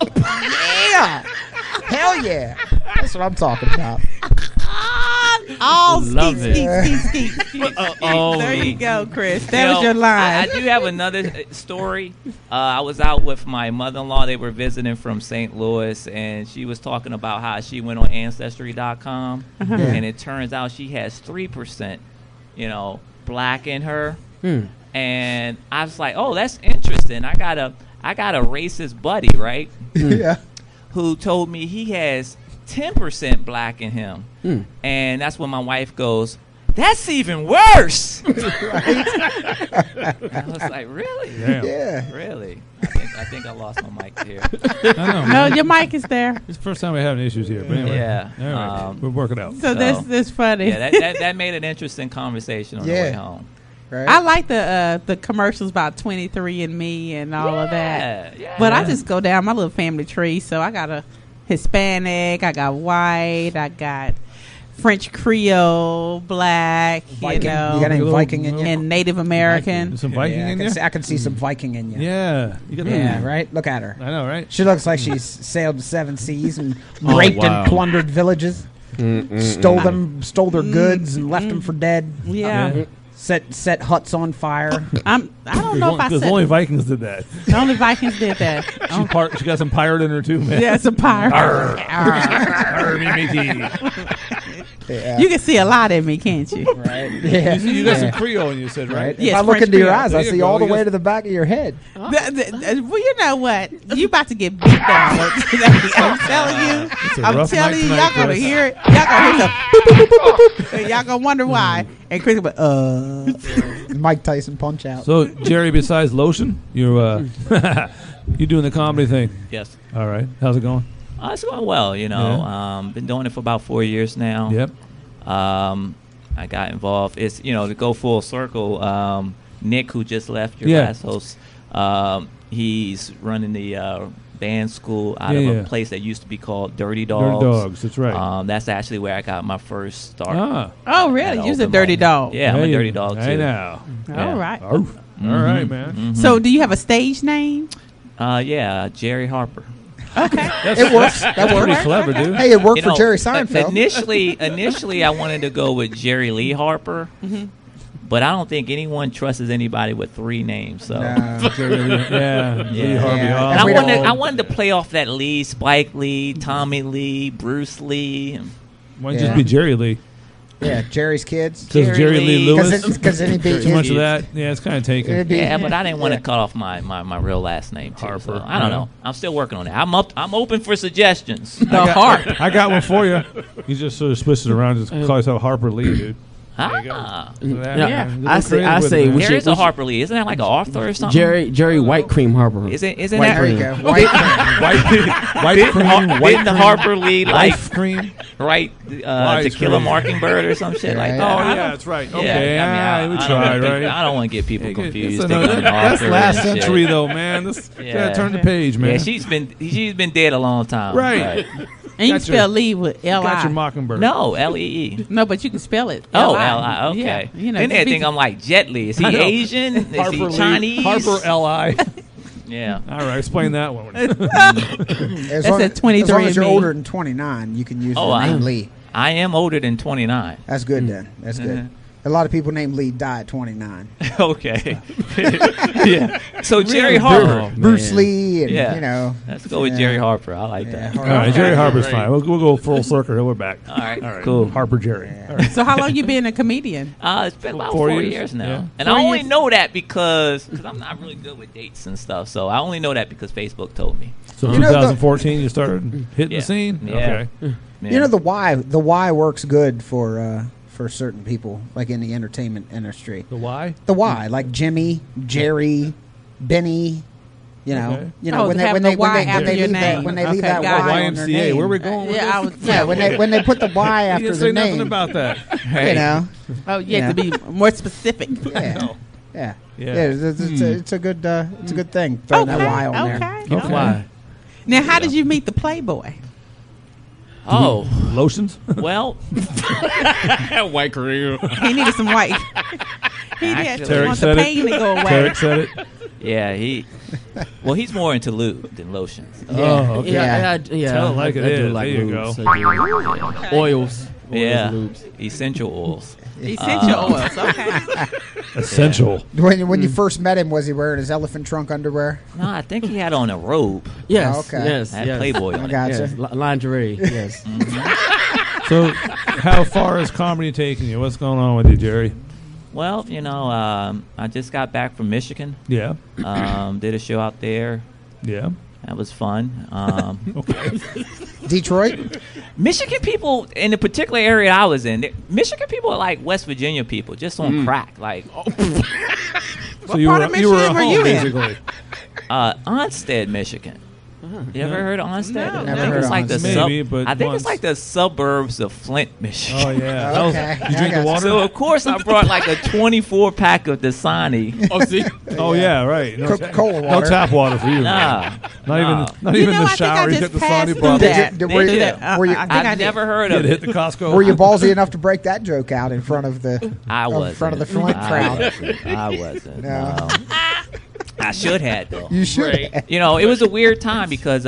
Yeah. Hell yeah. That's what I'm talking about. All Love skeet. There you go, Chris. That was your line. I do have another story. I was out with my mother-in-law. They were visiting from St. Louis, and she was talking about how she went on Ancestry.com, and it turns out she has 3%, you know, black in her. And I was like, "Oh, that's interesting. I got a racist buddy, right? Yeah. Who told me he has 10% black in him." And that's when my wife goes, "That's even worse." I was like, "Really?" Damn. Yeah. Really? I think I lost my mic here. No, your mic is there. It's the first time we're having issues here. But anyway. Yeah. All right. We'll work it out. So that's funny. Yeah, that made an interesting conversation on the way home. Right. I like the commercials about 23andMe and all of that. Yeah. But I just go down my little family tree. So I got a Hispanic, I got white, I got French Creole, black, Viking. you know. You got any Viking in you? And Native American. Some Viking in you? I can see some Viking in you. Yeah. You got Yeah, right? Look at her. I know, right? She looks like she's sailed the 7 seas and raped and plundered villages. Stole their goods and left them for dead. Yeah. Set huts on fire. I don't know if I Because said only Vikings did that. the only Vikings did that. She got some pirate in her too, man. Yeah, it's a pirate. Yeah. You can see a lot in me, can't you? Right. Yeah. You got some Creole in you, said, right? Right. Yes, if I look French into your Creole. eyes, I There you see go. all the You way got- to the back of your head. Well, you know what? You about to get beat down today. I'm telling you. a I'm rough telling night you. tonight, Y'all gonna Chris. hear it. Y'all gonna hear some boop, boop, boop, boop, boop, and y'all gonna wonder why. And Chris will be, Mike Tyson punch out. So, Jerry, besides lotion, you're doing the comedy thing. Yes. All right. How's it going? It's going well, you know. Been doing it for about 4 years now. Yep. I got involved. It's, you know, to go full circle, Nick, who just left, your Yeah. last host, he's running the band school out of a place that used to be called Dirty Dogs. Dirty Dogs, that's right. That's actually where I got my first start. oh, really? You was a dirty dog. Yeah, I'm a dirty dog, too. I know. All right. All right, man. Mm-hmm. So, do you have a stage name? Yeah, Jerry Harper. Okay. It works. That That's pretty works. clever, dude. Hey, it worked You for know, Jerry Seinfeld. Initially, I wanted to go with Jerry Lee Harper, but I don't think anyone trusts anybody with 3 names. So, Jerry Lee, Lee Harvey. Yeah. Oh, and I wanted to play off that Lee, Spike Lee, Tommy Lee, Bruce Lee. why don't you just be Jerry Lee? Yeah, Jerry's kids. Because Jerry Lee Lewis. Because then he'd be Too much of that. Yeah, it's kind of taken. Yeah, but I didn't want to cut off my real last name too. Harper. So I don't know. I'm still working on it. I'm open for suggestions. The Harp. I got one for you. You just sort of switched it around. Just call yourself Harper Lee, dude. There you go. I say we There is a Harper Lee. Isn't that like an author or something? Jerry White Cream Harper. Isn't White that cream. White cream. Didn't the Harper Lee like cream? right To Kill a Mockingbird or some shit like that? Oh yeah, that's right. Okay, we tried, right? I don't want to get people confused. That's last century though, man. Gotta turn the page, man. Yeah, she's been dead a long time. Right. And you spell Lee with L-I. Got your Mockingbird. No, L-E-E. No, but you can spell it. Oh, L-I. L-I. Okay. Yeah, you know, then they think I'm like Jet Li. Is he Asian? Is he Chinese? Harper L-I. Yeah. All right, explain that one. As long as you're older than 29, you can use the name Lee. I am older than 29. That's good then. That's good. A lot of people named Lee die at 29. Okay. Yeah. So Jerry Harper. Bruce Lee, and, you know. Let's go with Jerry Harper. I like that. All right, Jerry Harper's fine. We'll go full circle. Here we're back. All right. Cool. Harper Jerry. Yeah. All right. So how long you been a comedian? It's been about 4 years now. Yeah. And I only know that because I'm not really good with dates and stuff. So I only know that because Facebook told me. So 2014, you started hitting the scene? Yeah. Okay. Yeah. You know, the Y works good for certain people, like in the entertainment industry. The Y? The Y, like Jimmy, Jerry, Benny. You know, Okay. when they leave that Y on their YMCA. name. Where we going? With this? when they put the Y after you didn't their say name. nothing about that. You know. Oh, you have to be more specific. Yeah. Yeah. It's a good thing throwing that Y on there. Okay. Now, how did you meet the Playboy? Oh, lotions. Well, White cream. He needed some white. He had to want the pain to go away. Tarek said it. Yeah, he's more into lube than lotions. Oh, okay. Yeah. Tell it like it is. I do like there you lubes. go. Oils. Yeah, Lubes. essential oils. Essential oils. Okay. Essential. When you first met him, was he wearing his elephant trunk underwear? No, I think he had on a robe. Yes. Oh, okay. Yes. Had yes. Playboy on I it. gotcha. Yes. Lingerie. Yes. So, how far is comedy taking you? What's going on with you, Jerry? Well, I just got back from Michigan. Yeah. Did a show out there. Yeah. That was fun. Okay. Detroit? Michigan people, in the particular area I was in, Michigan people are like West Virginia people, just on crack. Like, So you were at home, basically. Onstead, Michigan. You ever heard of Onstead? No. Never heard of Onstead. Maybe, but I think once. it's like the suburbs of Flint, Michigan. Oh yeah. Okay. You drink the water? So of course I brought like a 24 pack of Dasani. Oh, see. Oh yeah, right. No Coca-Cola No water. tap water for you. Nah, Not You even know, the I think shower. I You just get the passed Sony through bottle. that. Were you- I think I I've did. never heard You of hit it. the Costco. Were you ballsy enough to break that joke out in front of the In front of the Flint crowd? I wasn't. No. No. I should have though. You should. You know, it was a weird time because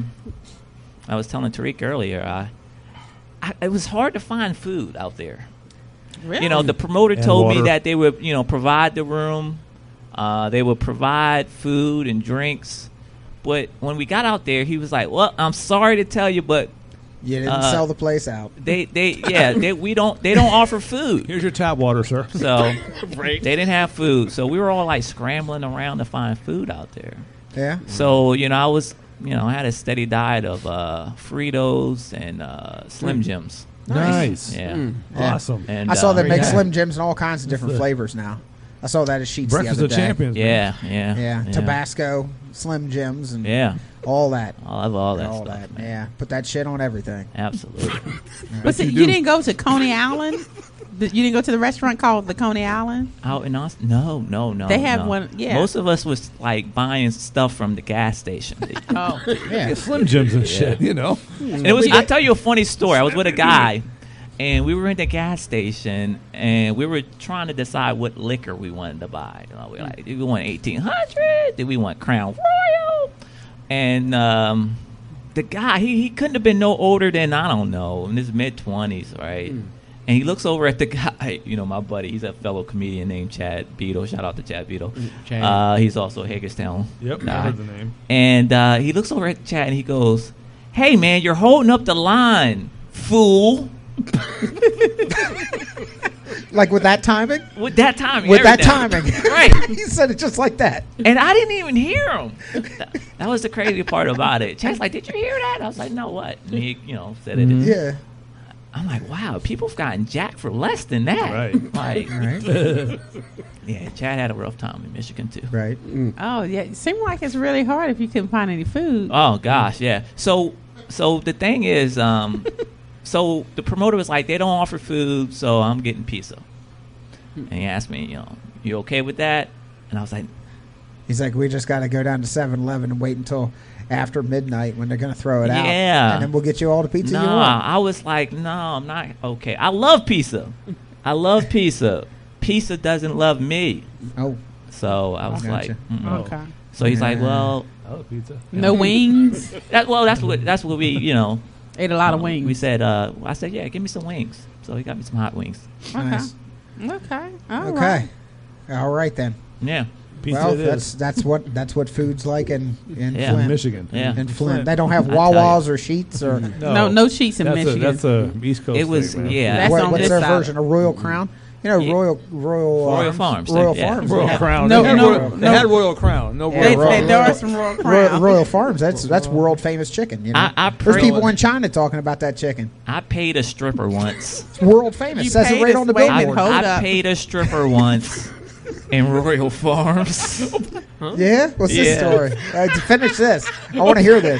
I was telling Tariq earlier, it was hard to find food out there. Really? You know, the promoter And told me water. that they would, provide the room, they would provide food and drinks. But when we got out there, he was like, "Well, I'm sorry to tell you, but You didn't sell the place out. they don't offer food." Here's your tap water, sir. So they didn't have food. So we were all like scrambling around to find food out there. Yeah. So, I had a steady diet of Fritos and Slim Jims. Nice. Yeah. Awesome. And I saw they make yeah. Slim Jims in all kinds of different the- flavors now. I saw that at Sheets Breakfast the of other day. Champions. man. Yeah. Yeah. Tabasco, Slim Jims, and Yeah. all that. I love all that all stuff. that. Man. Yeah. Put that shit on everything. Absolutely. But see, you didn't go to Coney Island? You didn't go to the restaurant called the Coney Island? Out in Austin? No. They have no. one, yeah. Most of us was like buying stuff from the gas station. Oh. Yeah. Slim Jims and shit, you know. And it was. I'll tell you a funny story. I was with a guy, and we were in the gas station, and we were trying to decide what liquor we wanted to buy. You know, we were like, did we want 1800? Did we want Crown Royal? And the guy, he couldn't have been no older than, I don't know, in his mid-20s, right? And he looks over at the guy, my buddy. He's a fellow comedian named Chad Beadle. Shout out to Chad Beadle. He's also a Hagerstown Yep, I guy. heard the name. And he looks over at Chad and he goes, "Hey, man, you're holding up the line, fool." Like with that timing? With that timing. With that everything. timing. Right. He said it just like that. And I didn't even hear him. That was the crazy part about it. Chad's like, "Did you hear that?" I was like, "No, what?" And he, said it. Yeah. I'm like, wow, people have gotten jacked for less than that. Right. Like, Right. yeah, Chad had a rough time in Michigan too. Right. Oh yeah, it seemed like it's really hard if you couldn't find any food. Oh gosh, yeah. So the thing is, so the promoter was like, they don't offer food, so I'm getting pizza. And he asked me, you okay with that? And I was like, He's like, we just got to go down to 7-Eleven and wait until after midnight when they're going to throw it out. Yeah. And then we'll get you all the pizza you nah. want. I was like, no, I'm not okay. I love pizza. I love pizza. Pizza doesn't love me. Oh. So I was Gotcha. like, mm-mm. Okay. So he's like, well, I love pizza. No wings. that's what we, Ate a lot of wings. We said, I said, yeah, give me some wings. So he got me some hot wings. Nice. Okay. All Okay. right. All right then. Yeah. Pizza Well, it is. that's what food's like in Yeah. Flint. Michigan. Yeah. In Flint. They don't have I tell Wawas or sheets or No sheets in Michigan. That's a East Coast It was, thing, man. yeah. That's on what's this their side. version? A Royal Crown? You know, Yeah. Royal Farms. Royal Yeah. Farms. Royal Yeah. Crown. No, they had no, Royal, no. They had Royal Crown. No Yeah, Royal There Crown. are some Royal Crown. Royal Farms. That's world famous chicken. You know, I there's pray- people in China talking about that chicken. I paid a stripper once. It's world famous. You Says it paid right us- on the wait a minute, billboard. hold I up. paid a stripper once in Royal Farms. Yeah, what's this Yeah. story? To finish this, I want to hear this.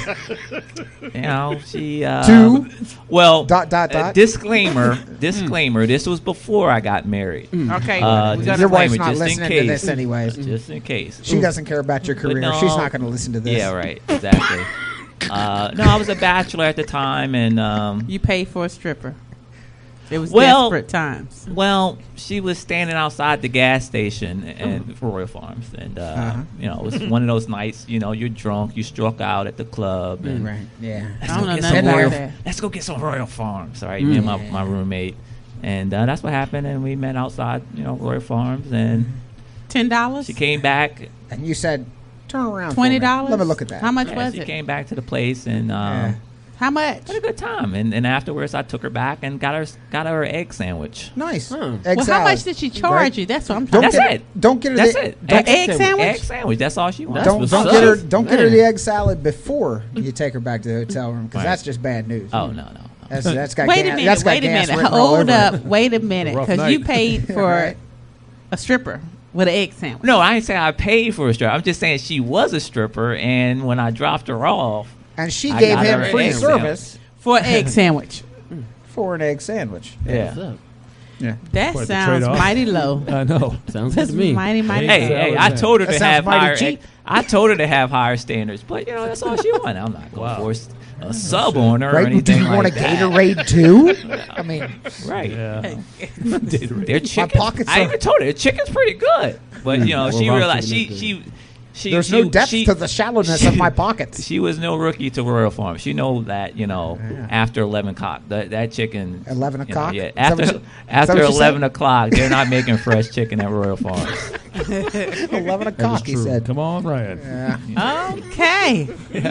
She Two. Well, Dot. disclaimer. This was before I got married. Okay. Just Your wife's disclaimer, not just in listening to case. this anyways. Just in case. She doesn't care about your But career. no. She's not going to listen to this. Yeah, right. Exactly. No, I was a bachelor at the time, and You paid for a stripper. It was Well- desperate times. well, she was standing outside the gas station and for Royal Farms, and it was one of those nights. You're drunk, you struck out at the club, and Right. Yeah. I don't know get nothing some about Royal, that. let's go get some Royal Farms. All right, me and my roommate, and that's what happened. And we met outside, Royal Farms, and $10. she came back. And you said, turn around. for me. $20. Let me look at that. How much Yeah, was she it? came back to the place, and Yeah. How much? had a good time. And afterwards, I took her back and got her egg sandwich. Nice. Egg Well, how salad. much did she charge Right. you? That's what I'm Don't trying That's get it. Don't get her That's the, it. Don't, Egg sandwich? Egg sandwich. That's all she wants. don't what's don't up. get her don't get her Man. the egg salad before you take her back to the hotel room because Right. that's just bad news. Oh no. That's got Wait a gas, minute. that's got Wait a gas minute. written all Hold over up. it. Wait a minute. Rough Because you night. paid for Right. a stripper with an egg sandwich. No, I ain't saying I paid for a stripper. I'm just saying she was a stripper, and when I dropped her off, And she I gave got him her free egg service For an egg sandwich. for an egg sandwich. yeah. Yeah. That Quite the sounds trade-off. mighty low. I know. Sounds good That's to me. mighty Hey, low. Hey, I told her That to sounds have mighty higher. cheap. I told her to have higher standards, but that's all she wanted. I'm not going to force a sub on her or Right? Do anything you want like a that. Gatorade too? I mean, Right? Yeah. Their chicken. pockets I are- even told her the chicken's pretty good, but she Raw realized chicken she is there's no depth to the shallowness of my pockets. She was no rookie to Royal Farms. She know that after 11 o'clock that chicken 11 o'clock? Yeah, Is that what after you said? 11 o'clock they're not making fresh chicken at Royal Farms. 11 o'clock, he True. said. Come on, Ryan. Yeah. Okay.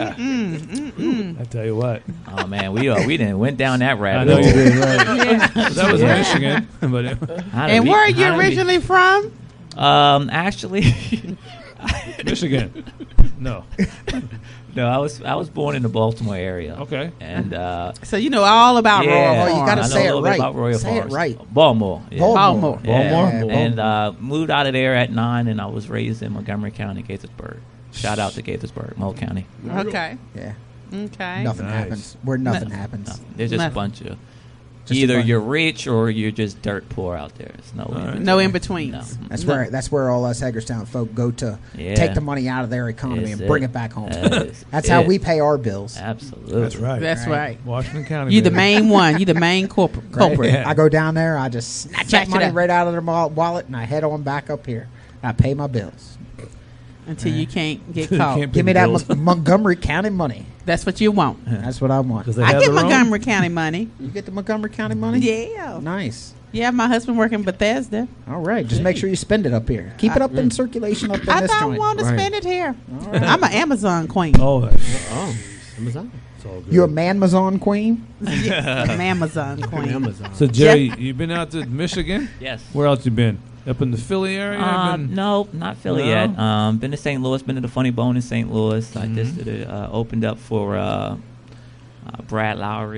I tell you what. Oh man, we didn't went down that I rabbit know hole. you did. Right. That was Michigan, but And where are you originally from? Actually, Michigan. No. no, I was born in the Baltimore area. Okay. And So you know all about yeah, Royal Oh, you Farms. gotta I know say a it little bit right. about Royal Say it Farms. right. Baltimore. Yeah. Baltimore. Yeah. Baltimore? And moved out of there at 9, and I was raised in Montgomery County, Gaithersburg. Shout out to Gaithersburg, Mole County. Okay. Yeah. Okay. Nothing Nice. happens. Where nothing happens. There's just Nothing. a bunch of Just either a bunch. you're rich or you're just dirt poor out there. It's no No in betweens. No. That's where all us Hagerstown folk go to Yeah. take the money out of their economy That's and bring it. it back home. That's That's how it. we pay our bills. Absolutely. That's right. That's right. Washington County. You the baby. main one. You the main culprit. Yeah. I go down there, I just snatch Snatch that it money up. right out of their wallet, and I head on back up here. I pay my bills. Until you can't get You caught. can't Give me the that bills. Montgomery County money. That's what you want. That's what I want. Does they I have get their own? Montgomery County money. You get the Montgomery County money? Yeah. Nice. Yeah, my husband working Bethesda. All right. Just make sure you spend it up here. Keep it up in circulation up in I this don't joint. want to Right. spend it here. I'm an Amazon queen. Oh, that's Oh, Amazon. it's all good. You a Manmazon queen? I'm an Amazon queen. Amazon. So, Jerry, you been out to Michigan? Yes. Where else you been? Up in the Philly area? Been- No, not Philly No? yet. Been to St. Louis. Been to the Funny Bone in St. Louis. I just opened up for Brad Lowry.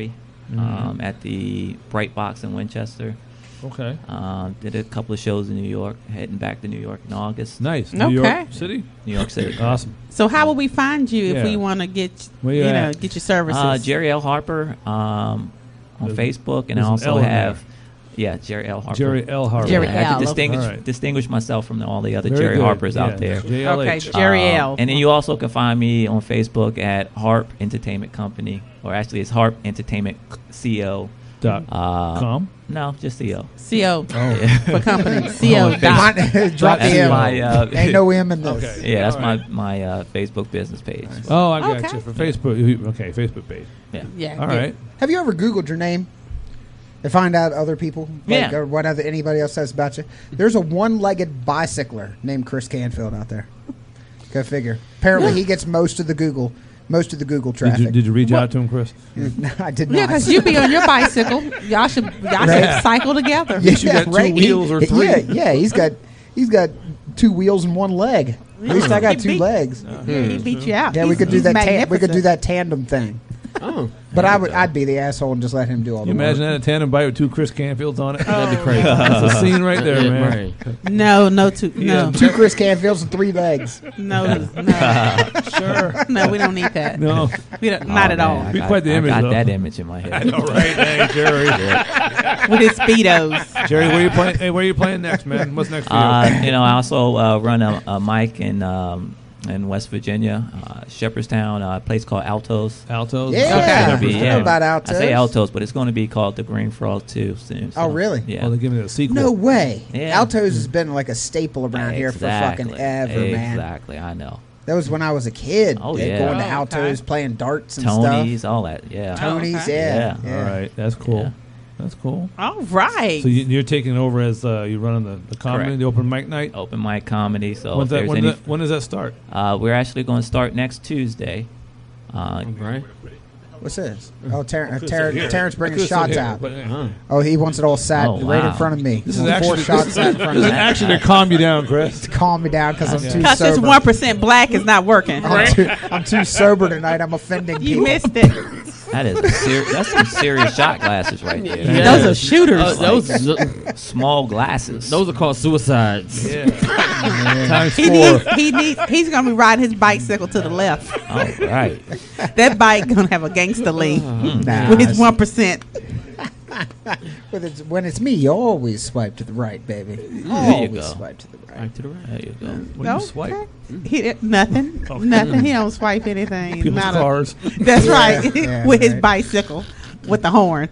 at the Bright Box in Winchester. Okay. Did a couple of shows in New York, heading back to New York in August. Nice. New York City? New York City. Awesome. So how will we find you if we want to get get your services? Jerry L. Harper on Facebook, and I also have Jerry L. Harper. Jerry L. Harper. Jerry I had L. to distinguish myself from all the other Very Jerry good. Harpers out there. Okay, Jerry L. And then you also can find me on Facebook at Harp Entertainment Company, or actually it's Harp Entertainment Co. .com? No, just CO. CO for company. CO. Drop the M. Ain't no M in this. Okay. Yeah, that's my Facebook business page. Oh, I got you. For Facebook. Okay, Facebook page. Yeah. All right. Have you ever Googled your name to find out other people? Like, Yeah. or what anybody else says about you? There's a one-legged bicycler named Chris Canfield out there. Go figure. Apparently, he gets most of the Google traffic. Did you reach out to him, Chris? No, I did not. Yeah, because you be on your bicycle. Y'all should cycle together. You got two wheels or three. Yeah. He's got 2 wheels and 1 leg. At least I got 2 legs. He beat you out. Yeah, we could do He's that. We could do magnificent. that tandem thing. Oh. But I'd be the asshole and just let him do all the You work. imagine that a tandem bike with 2 Chris Canfields on it? That'd be crazy. That's a scene right there, man. No. 2 Chris Canfields and 3 legs. No. Sure. No, we don't need that. No. We don't, not at all. Be quite the image, I got though. that image in my head. I know, right? Hey, Jerry. With his Speedos. Jerry, where you playing? Hey, where you playing next, man? What's next for you? I also run a mic in West Virginia, Shepherdstown, a place called Altos. Altos? Yeah. It's gonna be, I know about Altos. I say Altos, but it's going to be called the Green Frog 2 soon. Oh, really? Yeah. Oh, they're giving it a sequel. No way. Yeah. Altos has been like a staple around here for fucking ever, man. Exactly, I know. That was when I was a kid. Oh, Dude, yeah. Going to Oh, Altos, okay. playing darts and Tony's, stuff. all that, yeah. Tony's, okay. yeah. All right. That's cool. Yeah. That's cool. All right. So you're taking over as you're running the comedy, Correct. the open mic night? Open mic comedy. So When's if that, there's when does that start? we're actually going to start next Tuesday. Right. What's this? Oh, Terrence bringing shots Here, out. but, Oh, he wants it all sat Oh, right in wow. front of me. This is 4 actually shots sat in front this of is me. actually to calm you down, Chris. To calm me down because I'm too Because this sober. 1% black is not working. I'm too sober tonight. I'm offending You people. missed it. That is that's some serious shot glasses right there. Yeah. Those are shooters. Small glasses. Those are called suicides. Yeah. Times He 4. he's gonna be riding his bicycle to the left. All right. That bike gonna have a gangster lean Nah, with his 1%. when it's me, you always swipe to the right, baby. you Always go. swipe to the right. Right to the right. There you go. When you swipe. Nothing. Okay. Nothing. He don't swipe anything. People's Not cars. That's right. yeah, with his right. bicycle, with the horn.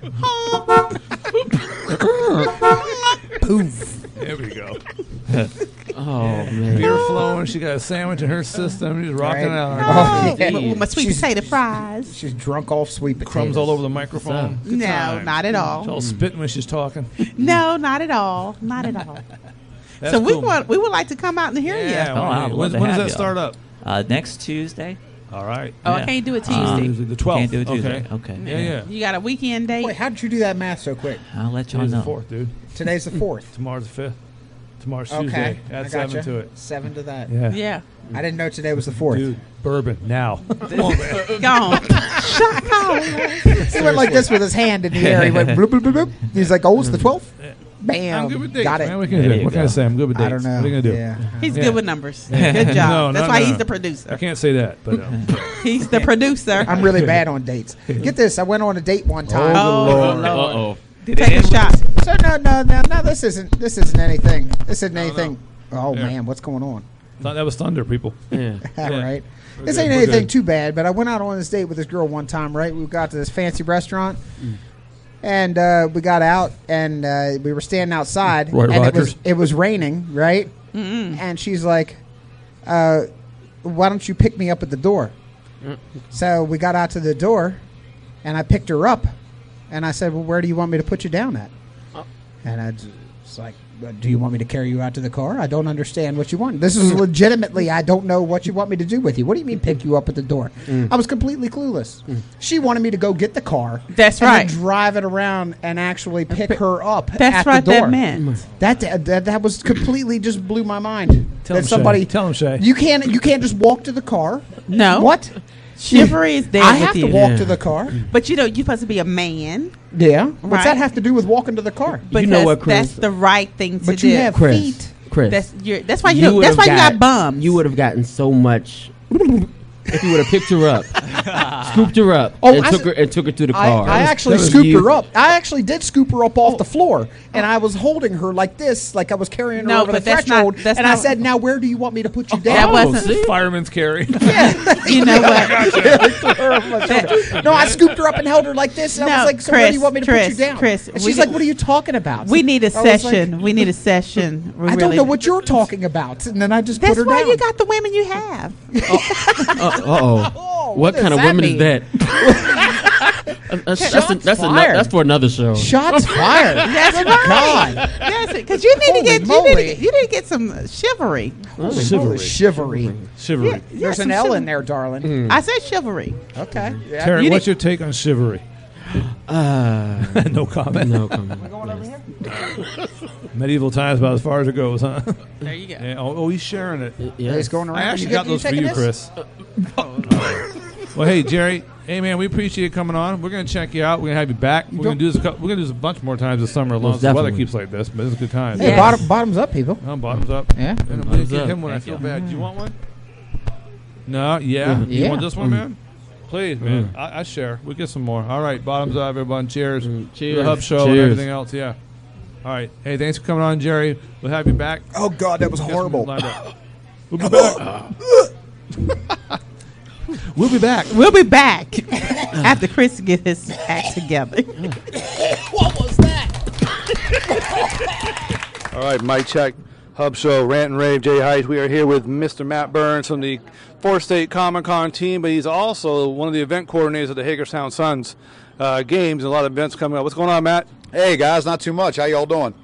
Poof. There we go. Oh, man. Beer flowing. She got a sandwich in her system. She's rocking Right. out. Oh, yeah. With my sweet potato fries. She's drunk off sweet potatoes. Crumbs all over the microphone. Good No, times. not at She's all. all spitting when she's talking. No, not at all. Not at all. That's So we cool. we would like to come out and hear Yeah. you. Oh, I would love to when does have that y'all. start up? Next Tuesday. All right. Oh, I Yeah. can't do it Tuesday. The 12th. Can't do it Tuesday. Okay. Okay. Yeah, yeah. You got a weekend date? Wait, how did you do that math so quick? I'll let y'all Today's the know. 4th, dude. Today's the 4th. Tomorrow's the 5th. Tomorrow's Okay. Tuesday. I Add gotcha. 7 to it. 7 to that. Yeah. Yeah. I didn't know today was the 4th. Dude, bourbon now. Come on, man. Go on. Shot call. He went like this with his hand in the air. He went bloop, bloop, bloop, bloop. He's like, oh, it's the 12th? Bam. I'm good with dates, Got it. man. What can I There do? you What can I go. say? I'm good with dates. I don't know. What are you going to do? Yeah. He's Yeah. good with numbers. Good job. No, That's no, why no. he's the producer. I can't say that, but He's the producer. I'm really bad on dates. Get this. I went on a date one time. Oh, Lord. Uh-oh. Take a shot. So no. This isn't anything. This isn't anything. Oh Yeah. man, what's going on? thought that was thunder, people. Yeah. All Yeah. right. We're This good, ain't we're anything good. too bad, but I went out on this date with this girl one time, right? We got to this fancy restaurant, and we got out, and we were standing outside, Roy and Rogers. it was raining, right? And she's like, "Why don't you pick me up at the door?" So we got out to the door, and I picked her up, and I said, "Well, where do you want me to put you down at?" And I was like, "Do you want me to carry you out to the car? I don't understand what you want. This is legitimately, I don't know what you want me to do with you. What do you mean pick you up at the door?" I was completely clueless. She wanted me to go get the car. That's and right. then drive it around and actually pick her up That's at right. the door. That meant. That was completely just blew my mind. Tell that him, somebody Shay. Tell him, Shay. you can't just walk to the car. No. What? Chivalry is there. I with have you. to walk to the car. But you're supposed to be a man. Yeah. What's Right. that have to do with walking to the car? Because You know what, Chris? that's the right thing to But do. you have feet. Chris. That's why you got bums. You would have gotten so much if you would have picked her up, scooped her up, Oh, and I took her to the car. I actually That was scooped you. her up. I actually did scoop her up off the floor, and I was holding her like this, like I was carrying her No, over the but that's threshold. not- that's and I not- said, "Now, where do you want me to put you down?" That wasn't. Fireman's carry. You know what? No, I scooped her up and held her like this, and I was like, "So where do you want me to put you down?" Chris, and she's like, "What are you talking about?" We need a I was session. like, We need a session. We I don't really- know what you're talking about, and then I just That's put her why down. you got the women you have. Uh-oh. What does kind of that women mean? is that? that's fired. for another show. Shots fired. That's Good right. God. Yes, because you need to Holy get you need to get some chivalry. Holy chivalry. Chivalry. Yeah, There's some an L chivalry. in there, darling. I said chivalry. Okay. Yeah. Terry, You what's your take on chivalry? No comment. No comment. Medieval times about as far as it goes, huh? There you go. Yeah, oh, he's sharing it. Yeah. He's going around. I actually You got those for taking you, this? Chris. Well, hey, Jerry. Hey, man, we appreciate you coming on. We're going to check you out. We're going to have you back. We're going to do this. We're going to do this a bunch more times this summer, as long as the weather definitely. keeps like this. But it's a good time. Hey, Yeah. bottoms up, people. Oh, bottoms up. Yeah. And I'm going to Bottoms get up. him when I Thank feel you. bad. Do you want one? No. Yeah. You Yeah. want this one, man? Please, man. I share. We'll get some more. All right. Bottoms up, everyone. Cheers. Cheers. The Hub Show and Cheers. everything else. Yeah. All right. Hey, thanks for coming on, Jerry. We'll have you back. Oh God, that was Got some horrible. lined up. We'll be back. We'll be back. We'll be back after Chris gets his act together. What was that? All right, mic check. Hub Show, Rant and Rave, Jay Height. We are here with Mr. Matt Burns from the Fourth State Comic Con team, but he's also one of the event coordinators of the Hagerstown Suns games and a lot of events coming up. What's going on, Matt? Hey guys, not too much. How y'all doing?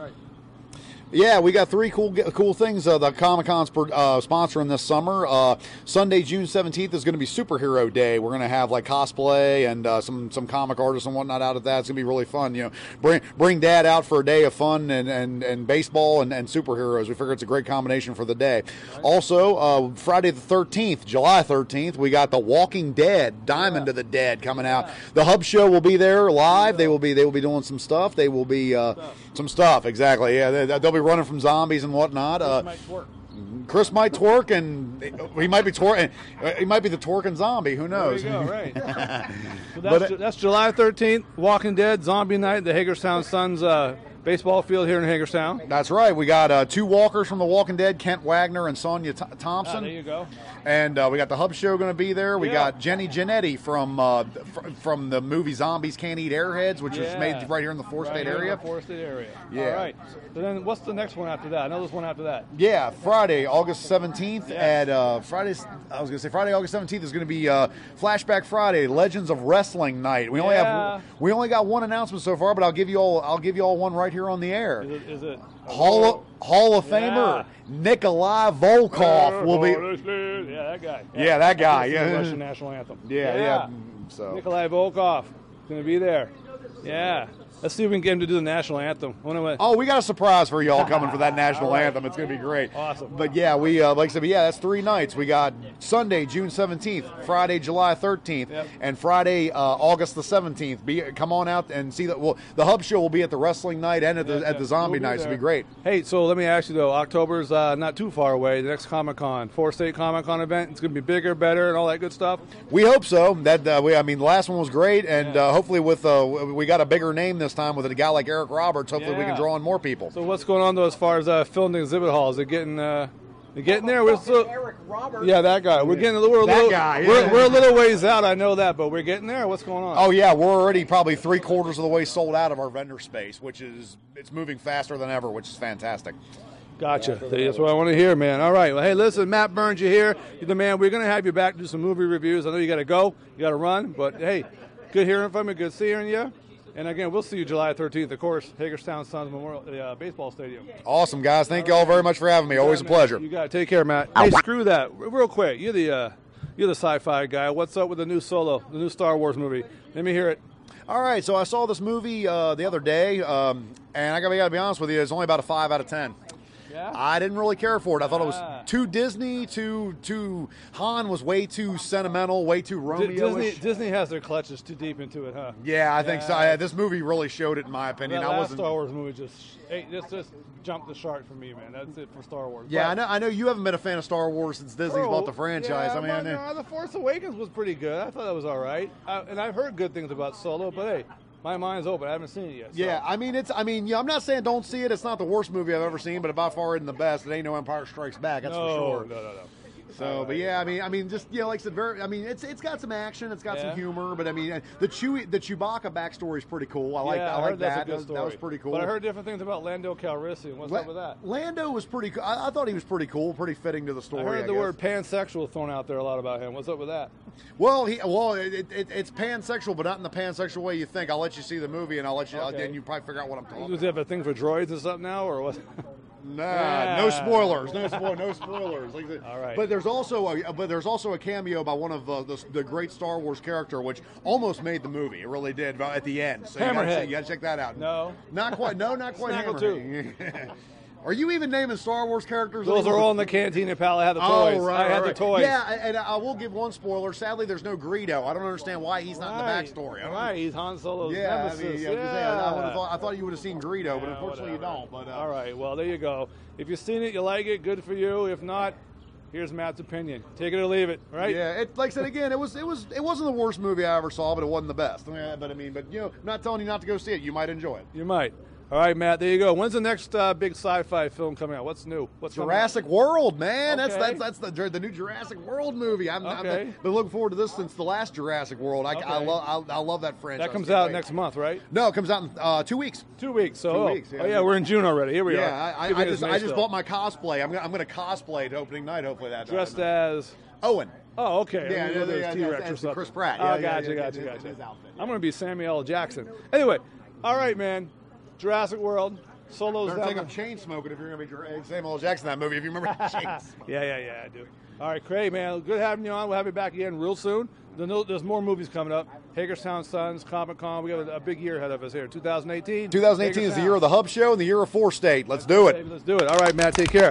Yeah, we got three cool things the Comic-Con's sponsoring this summer. Sunday, June 17th is going to be Superhero Day. We're going to have like cosplay and some comic artists and whatnot out of that. It's going to be really fun. You know, bring Dad out for a day of fun and baseball and superheroes. We figure it's a great combination for the day. Also, Friday the 13th, July 13th, we got The Walking Dead, Diamond of the Dead coming out. The Hub Show will be there live. They will be doing some stuff. They will be some stuff, exactly. Yeah, they'll be running from zombies and whatnot. Chris might twerk, and he might be twerking. He might be the twerking zombie. Who knows? There you go, right. So that's July 13th, Walking Dead, Zombie Night, the Hagerstown Suns baseball field here in Hagerstown. That's right. We got two walkers from The Walking Dead, Kent Wagner and Sonia Thompson. There you go. And we got the Hub Show going to be there. We got Jenny Janetti from the movie Zombies Can't Eat Airheads, which is made right here in the Fourth State area. Yeah. All right. So then what's the next one after that? I know there's one after that. Yeah, Friday, August 17th at Friday, August 17th is going to be Flashback Friday, Legends of Wrestling Night. We only got one announcement so far, but I'll give you all one right here on the air. Is it Hall of Famer Nikolai Volkov will be. Yeah, that guy. Yeah, that guy. That's the Yeah, Russian national anthem. Yeah. So Nikolai Volkov is going to be there. Yeah. Let's see if we can get him to do the national anthem. Oh, we got a surprise for y'all coming for that national anthem. It's going to be great. Awesome. But yeah, we like I said, that's 3 nights. We got Sunday, June 17th, Friday, July 13th, and Friday, August the 17th. Come on out and see that. Well, the Hub Show will be at the wrestling night and at the zombie night. It'll be great. Hey, so let me ask you though, October's not too far away. The next Comic-Con, Fourth State Comic-Con event. It's going to be bigger, better, and all that good stuff. We hope so. That the last one was great, and hopefully with we got a bigger name this time with a guy like Eric Roberts. Hopefully we can draw in more people. So what's going on though as far as filling the exhibit halls? They're getting there. Eric Roberts. Yeah, that guy. We're getting we're a little ways out. I know that, but we're getting there. What's going on? Oh yeah, we're already probably 3/4 of the way sold out of our vendor space, it's moving faster than ever, which is fantastic. Gotcha. That's what I want to hear, man. All right. Well, hey, listen, Matt Burns, you're here. You're the man. We're going to have you back to do some movie reviews. I know you got to go. You got to run. But, hey, good hearing from you. Good seeing you. And, again, we'll see you July 13th, of course, Hagerstown Suns Memorial Baseball Stadium. Awesome, guys. Thank you all very much for having me. Always a pleasure. You got it. Take care, Matt. Hey, screw that. Real quick. You're the sci-fi guy. What's up with the new Solo, the new Star Wars movie? Let me hear it. All right. So I saw this movie the other day, and I got to be honest with you, it's only about a 5 out of 10. Yeah? I didn't really care for it. I thought it was too Disney, too Han was way too sentimental, way too Romeo-ish. Disney has their clutches too deep into it, huh? Yeah, I think so. This movie really showed it, in my opinion. That last Star Wars movie just jumped the shark for me, man. That's it for Star Wars. Yeah, I know you haven't been a fan of Star Wars since Disney's bought the franchise. Yeah, The Force Awakens was pretty good. I thought that was all right. And I've heard good things about Solo, but hey, my mind's open. I haven't seen it yet. So. Yeah, I'm not saying don't see it. It's not the worst movie I've ever seen, but by far isn't the best. It ain't no Empire Strikes Back, that's for sure. No. So, but yeah, just like I said, it's got some action, it's got some humor, but the Chewbacca backstory is pretty cool. I like that. That was pretty cool. But I heard different things about Lando Calrissian. What's up with that? Lando was pretty cool. I thought he was pretty cool, pretty fitting to the story. I heard the word pansexual thrown out there a lot about him. What's up with that? Well, it's pansexual, but not in the pansexual way you think. I'll let you see the movie, and I'll let you, then you probably figure out what I'm talking about. Does he have a thing for droids and stuff now, or what? Nah, no spoilers. No spoilers. All right. But there's also a cameo by one of the great Star Wars character, which almost made the movie. It really did at the end. So Hammerhead. You got to check that out. No, not quite. No, not quite. Snaggletooth. Are you even naming Star Wars characters? Those are all in the Cantina, pal. I had the toys. Oh, right, I had the toys. Yeah, and I will give one spoiler. Sadly, there's no Greedo. I don't understand why he's not in the backstory. Right, he's Han Solo's nemesis. I thought you would have seen Greedo, but unfortunately you don't. But all right, well, there you go. If you've seen it, you like it, good for you. If not, here's Matt's opinion. Take it or leave it, right? Yeah, like I said again, it wasn't the worst movie I ever saw, but it wasn't the best. But I'm not telling you not to go see it. You might enjoy it. You might. All right, Matt, there you go. When's the next big sci-fi film coming out? What's new? What's Jurassic World, man. Okay. That's the new Jurassic World movie. I've Okay. been looking forward to this since the last Jurassic World. I love that franchise. That comes out next month, right? No, it comes out in 2 weeks. 2 weeks. So, 2 weeks. Oh, yeah, we're in June already. Here we are. Yeah, I just bought my cosplay. I'm going to cosplay to opening night, hopefully that dressed as Owen. Oh, okay. Yeah, T-Rex or something. Chris Pratt. Oh, gotcha. I'm going to be Samuel L. Jackson. Anyway, all right, man. Jurassic World. Solo's Better take up chain smoking if you're going to be Samuel L. Jackson in that movie. If you remember chain smoking. Yeah, I do. All right, Craig, man, good having you on. We'll have you back again real soon. There's more movies coming up. Hagerstown Suns, Comic-Con. We got a big year ahead of us here. 2018. 2018 is the year of the Hub Show and the year of 4-State. Let's do it. Let's do it. All right, Matt, take care.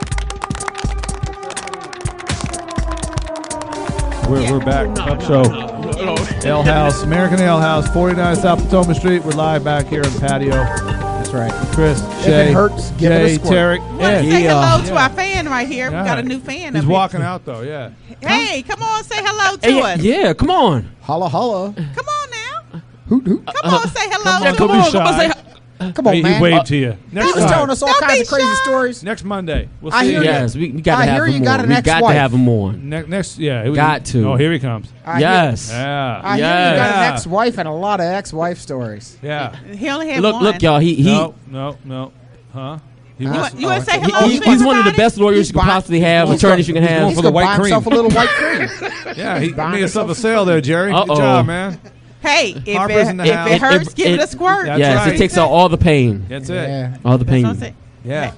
We're back. Hub Show. Ale House, American Ale House, 49 South Potomac Street. We're live back here in the patio. That's right. Chris, If it hurts, give it a Jay, squirt. Tarek, Want to say hello to our fan right here. We got a new fan. He's up walking out though. Yeah. here. Hey, come on, say hello to us. Yeah, come on. Holla, holla. Come on now. Hoot, hoot. Come on, say hello to Don't us. be shy. Come on, He man. waved to you. He was telling us all kinds of crazy stories. Next Monday. We'll I see hear you. you. Yes, we got I to have hear him you on. got an We got to ex-wife. have him on. Next, yeah. Got to. Oh, here he comes. Yes. Yeah. I hear you got an ex-wife and a lot of ex-wife stories. Yeah. He only had Look, one. look, y'all. He No. Huh? You want to say hello to he's one of the everybody? best lawyers you could possibly have, attorneys you can have. He's going to buy himself a little white cream. Yeah, he made himself a sale there, Jerry. Uh-oh. Good job, man. Hey, if Harper's in the house. it hurts, give it a squirt. That's Yes, right. it takes out all the pain. That's it. Yeah. All the pain. That's what I'm saying. Yeah.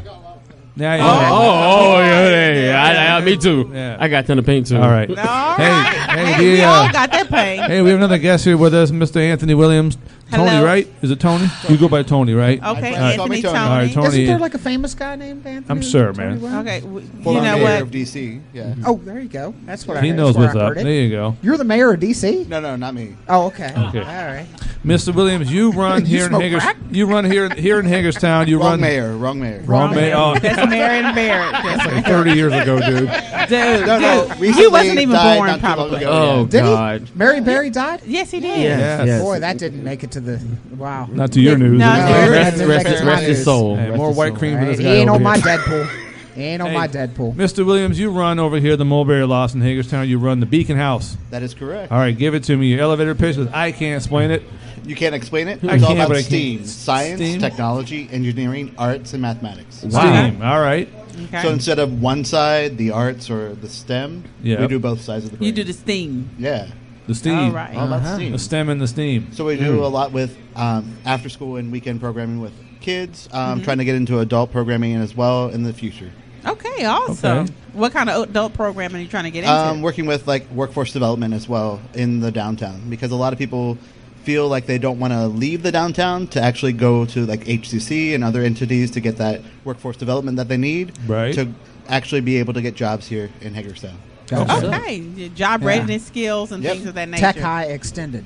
Yeah, me too. Yeah. I got a ton of pain too. All right. All right. Hey, We all got that pain. Hey, we have another guest here with us, Mr. Anthony Williams. Hello. Tony, right? Is it Tony? You go by Tony, right? Okay, All right. Anthony, Tony. All right, Tony. Isn't there like a famous guy named Anthony? I'm sure, Tony man. Williams? Okay, you Former know mayor what? of D.C. Yeah. Oh, there you go. That's what He I knows that's where what's I up. heard it. There you go. You're the mayor of D.C.? No, not me. Oh, okay. Okay. All right. Mr. Williams, you run You here in smoke Haggers. crack? You run here in Hagerstown. You Wrong run mayor. Wrong mayor. Oh, That's Marion Barrett. That's like 30 years ago, dude. Dude, No. you wasn't even died born, not too long probably. ago, Oh yeah. Did God. he? Mary Berry died? Yes, he did. Yes. Boy, that didn't make it to the... Wow. Not to your news. No, is it? Rest his soul. Hey, more white cream for this He guy ain't over on my here. Deadpool. He ain't on my Deadpool. Mr. Williams, you run over here the Mulberry Loft in Hagerstown. You run the Beacon House. That is correct. All right, give it to me. Your elevator pitch, because I can't explain it. You can't explain it? I It's all can't, about but I STEAM. can't. Science, STEAM? technology, engineering, arts, and mathematics. Steam. All right. Okay. So instead of one side, the arts or the STEM, Yep. we do both sides of the brain. You do the steam. Yeah. The steam. All right. All about STEAM. The stem and the steam. So we do a lot with after school and weekend programming with kids, trying to get into adult programming as well in the future. Okay, awesome. Okay. What kind of adult programming are you trying to get into? Working with like workforce development as well in the downtown, because a lot of people feel like they don't want to leave the downtown to actually go to like HCC and other entities to get that workforce development that they need to actually be able to get jobs here in Hagerstown. Okay, job readiness skills and things of that nature. Tech High extended.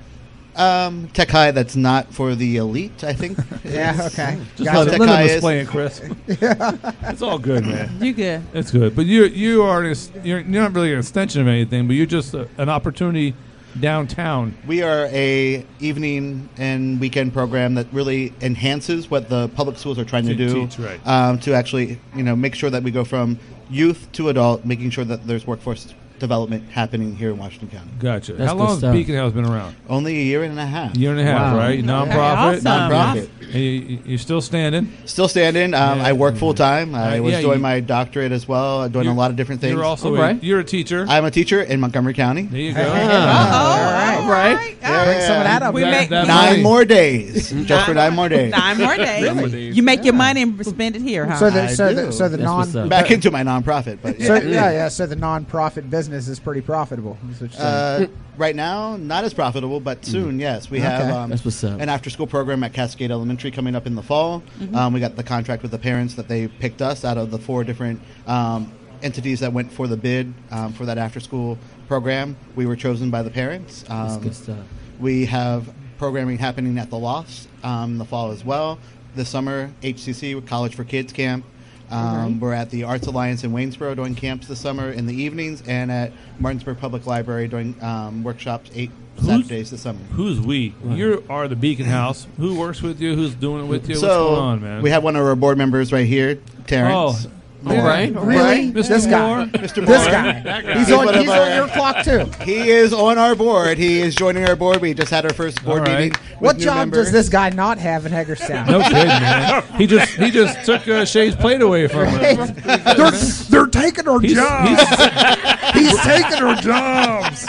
Tech High, that's not for the elite, I think. Yeah, okay. Just let him explain it, Chris. It's all good, man. You good? It's good, but you're not really an extension of anything, but you're just an opportunity downtown. We are a evening and weekend program that really enhances what the public schools are trying to do. Teach, right. To actually, make sure that we go from youth to adult, making sure that there's workforce development happening here in Washington County. Gotcha. How long has Beacon House been around? Only a year and a half. Year and a half, right? Nonprofit. Nonprofit. And you're still standing? Still standing. I work full time. I was doing my doctorate as well, doing a lot of different things. You're also you're a teacher. I'm a teacher in Montgomery County. There you go. All right. Bring some of that up. We make 9 more days. Just for 9 more days. 9 more days. Really? You make your money and spend it here, huh? So the back into my nonprofit, but So the nonprofit business is pretty profitable. Right now, not as profitable, but soon, yes. We have an after-school program at Cascade Elementary coming up in the fall. We got the contract with the parents that they picked us out of the 4 different entities that went for the bid for that after-school program. We were chosen by the parents. That's good stuff. We have programming happening at the Lofts in the fall as well. This summer, HCC, College for Kids Camp. We're at the Arts Alliance in Waynesboro doing camps this summer in the evenings, and at Martinsburg Public Library doing workshops 8 Saturdays this summer. Who's we? You are the Beacon House. Who works with you? Who's doing it with you? So what's going on, man? We have one of our board members right here, Terrence. All right. Really? Mr. This guy. Moore? Mr. This Moore. guy. He's on your clock too. He is on our board. He is joining our board. We just had our first board meeting. What job does this guy not have in Hagerstown? No kidding, man. He just took Shay's plate away from him. They're taking our jobs. He's taking our jobs.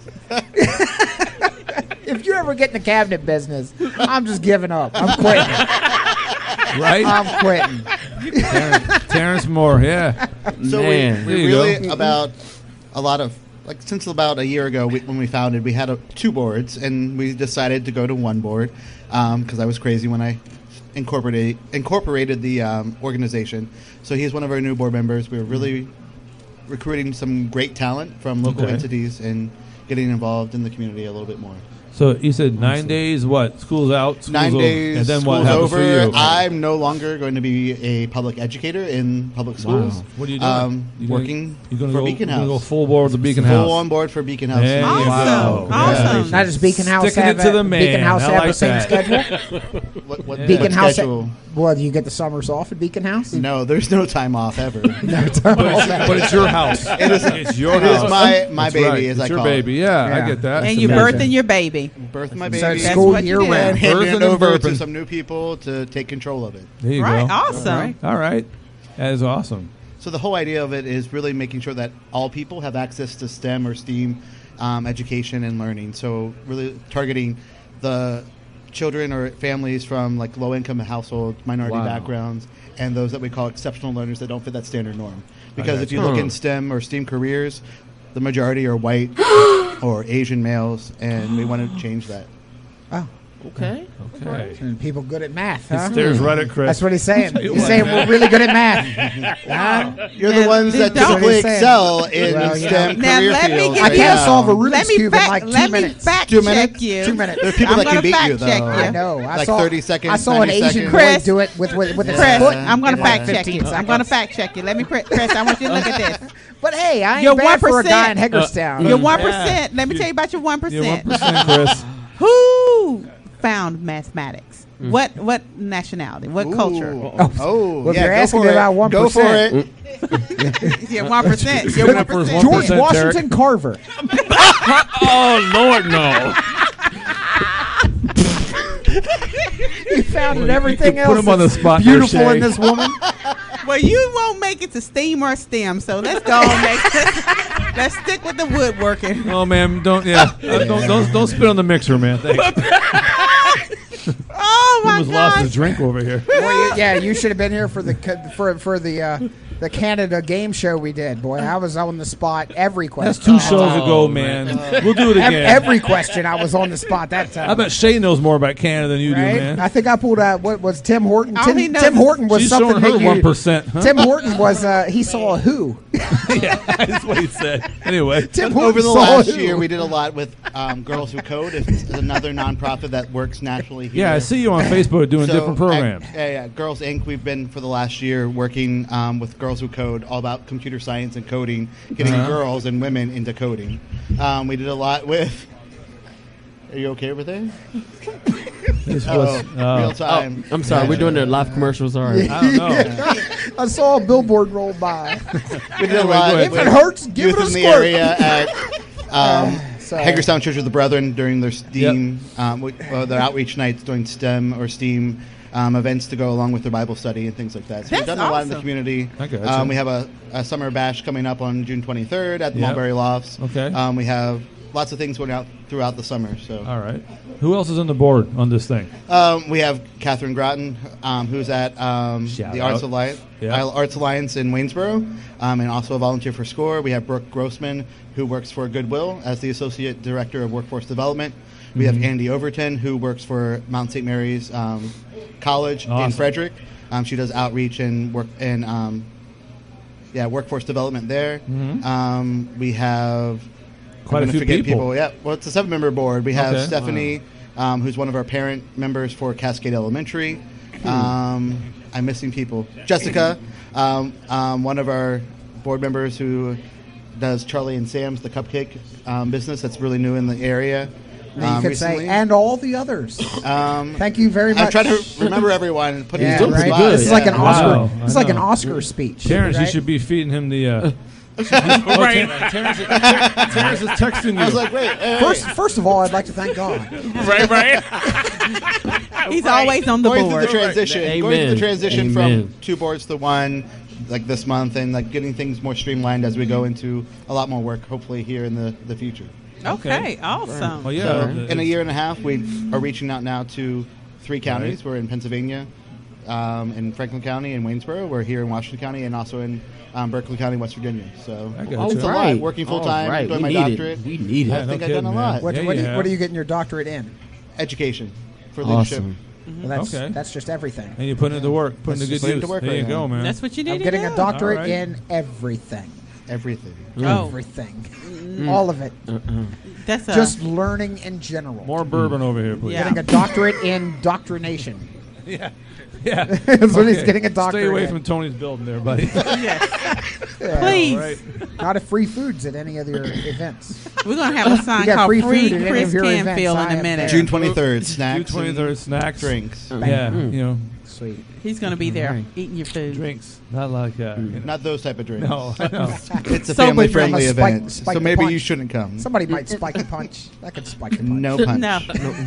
If you ever get in the cabinet business, I'm just giving up. I'm quitting. Right? I'm quitting. Terrence Moore, yeah. So we really about a lot of since about a year ago when we founded, we had 2 boards, and we decided to go to 1 board because I was crazy when I incorporated the organization. So he's one of our new board members. We're really recruiting some great talent from local entities and getting involved in the community a little bit more. So you said 9 days, what? School's out? School's 9 days, and then school's what happens over. for you? I'm no longer going to be a public educator in public schools. What are you doing? Working for Beacon You're House. going to go full board with the Beacon House. Full on board for Beacon House. Hey, awesome. Awesome. Now does Beacon House Sticking have it to the man. Beacon House I have like the same that. schedule? What Beacon House. schedule? Well, do you get the summers off at Beacon House? No, there's no time off ever. No time off. But it's your house. It's your house. It is my That's baby, right. as it's I your call baby. it. Yeah, I get that. And you're birthing your baby. Birthing my So baby. it's school what you year did. round. And handing Birthing it and over burping. to some new people to take control of it. There you Right. go. Awesome. All right. That is awesome. So the whole idea of it is really making sure that all people have access to STEM or STEAM education and learning. So really targeting the children or families from low-income households, minority backgrounds, and those that we call exceptional learners that don't fit that standard norm. Because if you look in STEM or STEAM careers, the majority are white or Asian males, and we want to change that. Oh. Okay. And people good at math, He huh? stares right at Chris. That's what he's saying. He's saying we're really good at math. Huh? You're the ones that typically excel in STEM Now career let me fields. give I right can't now. solve a Rubik's Cube in like 2 let me minutes. fact 2 check minutes? you. 2 minutes. There are people I'm that can gonna beat fact you, though. check you. I know. I 30 seconds. I saw an 90 Asian seconds. boy Chris. do it with his Chris, foot. I'm going to in like fact check 15 you. I'm seconds. going to fact check you. Let me, Chris, I want you to look at this. But hey, I ain't Your bad for a 1%. guy in Hagerstown. Your 1%. Let me tell you about your 1%. You're 1%, Chris. Who found mathematics? What nationality? What culture? Oh, Well, if yeah, you're go asking for me it. about 1%. Go for it. Your 1%. Your Give it for his 1%. 1%, George Derek. Washington Carver. Oh Lord, no. He founded everything else. Put him on the that's spot. Beautiful there, in Shay. this woman. Well, you won't make it to STEAM or STEM, so let's go and let's stick with the woodworking. Oh man, don't spit on the mixer, man. Thanks. Oh my He was lost God! his drink over here. Well, yeah, you should have been here for the the Canada game show we did. Boy, I was on the spot every question. That's 2 shows ago, man. We'll do it again. Every question I was on the spot that time. I bet Shay knows more about Canada than you Right? do, man. I think I pulled out, what was Tim Horton? All he knows Tim Horton was She's something showing her that you- 1%, huh? Tim Horton was, he saw a who. Yeah, that's what he said. Anyway. Tim Over Horton the saw last who. year, we did a lot with Girls Who Code. It's another nonprofit that works nationally here. Yeah, I see you on Facebook doing So, different programs. Yeah, Girls Inc. We've been for the last year working with Girls Who Code, all about computer science and coding, getting girls and women into coding. We did a lot with. Are you okay over there? This was real time. I'm sorry, we're doing the live commercials. Sorry. I don't know. I saw a billboard roll by. We did a lot. If it hurts, give youth it a in the squirt. area at So- Hagerstown Church of the Brethren during their STEAM, their outreach nights, doing STEM or STEAM events to go along with their Bible study and things like that. So we've That's done a lot in the awesome. community. I gotcha. We have a summer bash coming up on June 23rd at the Yep. Mulberry Lofts. Okay. We have lots of things going out throughout the summer. So All right. Who else is on the board on this thing? we have Catherine Groton, who's at Shout the out. Arts Alliance, Yeah. Arts Alliance in Waynesboro, and also a volunteer for SCORE. We have Brooke Grossman, who works for Goodwill as the Associate Director of Workforce Development. We have Andy Overton, who works for Mount St. Mary's College in Awesome. Frederick. She does outreach and work and workforce development there. We have Quite I'm a gonna few forget people. Yeah, well, it's a 7-member board. We have Okay. Stephanie, who's one of our parent members for Cascade Elementary. I'm missing people. Jessica, one of our board members who does Charlie and Sam's, the cupcake business that's really new in the area. You could recently. say, and all the others. Thank you very much. I'm trying to remember everyone and put it Yeah, in right? spot. This is like an Oscar. Wow, This is I like an know. Oscar speech. Terrence, you right? should be feeding him the. Right. Terrence is texting you. I was like, wait. First of all, I'd like to thank God. right. He's always on the Going through board. the transition, Amen. going through the transition Amen. from 2 boards to 1, like this month, and like getting things more streamlined as we go into a lot more work, hopefully here in the future. Okay, awesome. Well, yeah. So in a year and a half, we are reaching out now to 3 counties. Right. We're in Pennsylvania, in Franklin County, in Waynesboro. We're here in Washington County, and also in Berkeley County, West Virginia. So I got it's you. a lot. Working full time, Right. doing We my need it. doctorate. We need it. I Yeah, think no I've done kidding, a man. lot. What, Yeah, what, you do you- have. what are you getting your doctorate in? Education for leadership. Awesome. Well, that's Okay. that's just everything. And you're putting it to work, putting Let's it to just good put it use. to work There right you now. go, man. That's what you need I'm to getting do. a doctorate All right. in everything. Everything. Oh. Everything. All of it. That's Just learning in general. More bourbon over here, please. Yeah. Getting a doctorate in doctrination. Yeah. Yeah. That's what he's getting a doctorate Stay away in. from Tony's building there, buddy. Yeah. Please. All right. Not at free foods at any of your events. We're going to have a sign You got called free Free food at any Chris of your events. Canfield I in a am minute. June 23rd, snacks. June 23rd, snacks. Drinks. Yeah, you know. Sweet. He's going to be there Right. eating your food. Drinks. Not like that. You know. Not those type of drinks. No, I know. It's a Sober family-friendly drink. Spike- event, spike so the maybe punch. you shouldn't come. Somebody might spike the punch. That could spike the punch. No punch. No.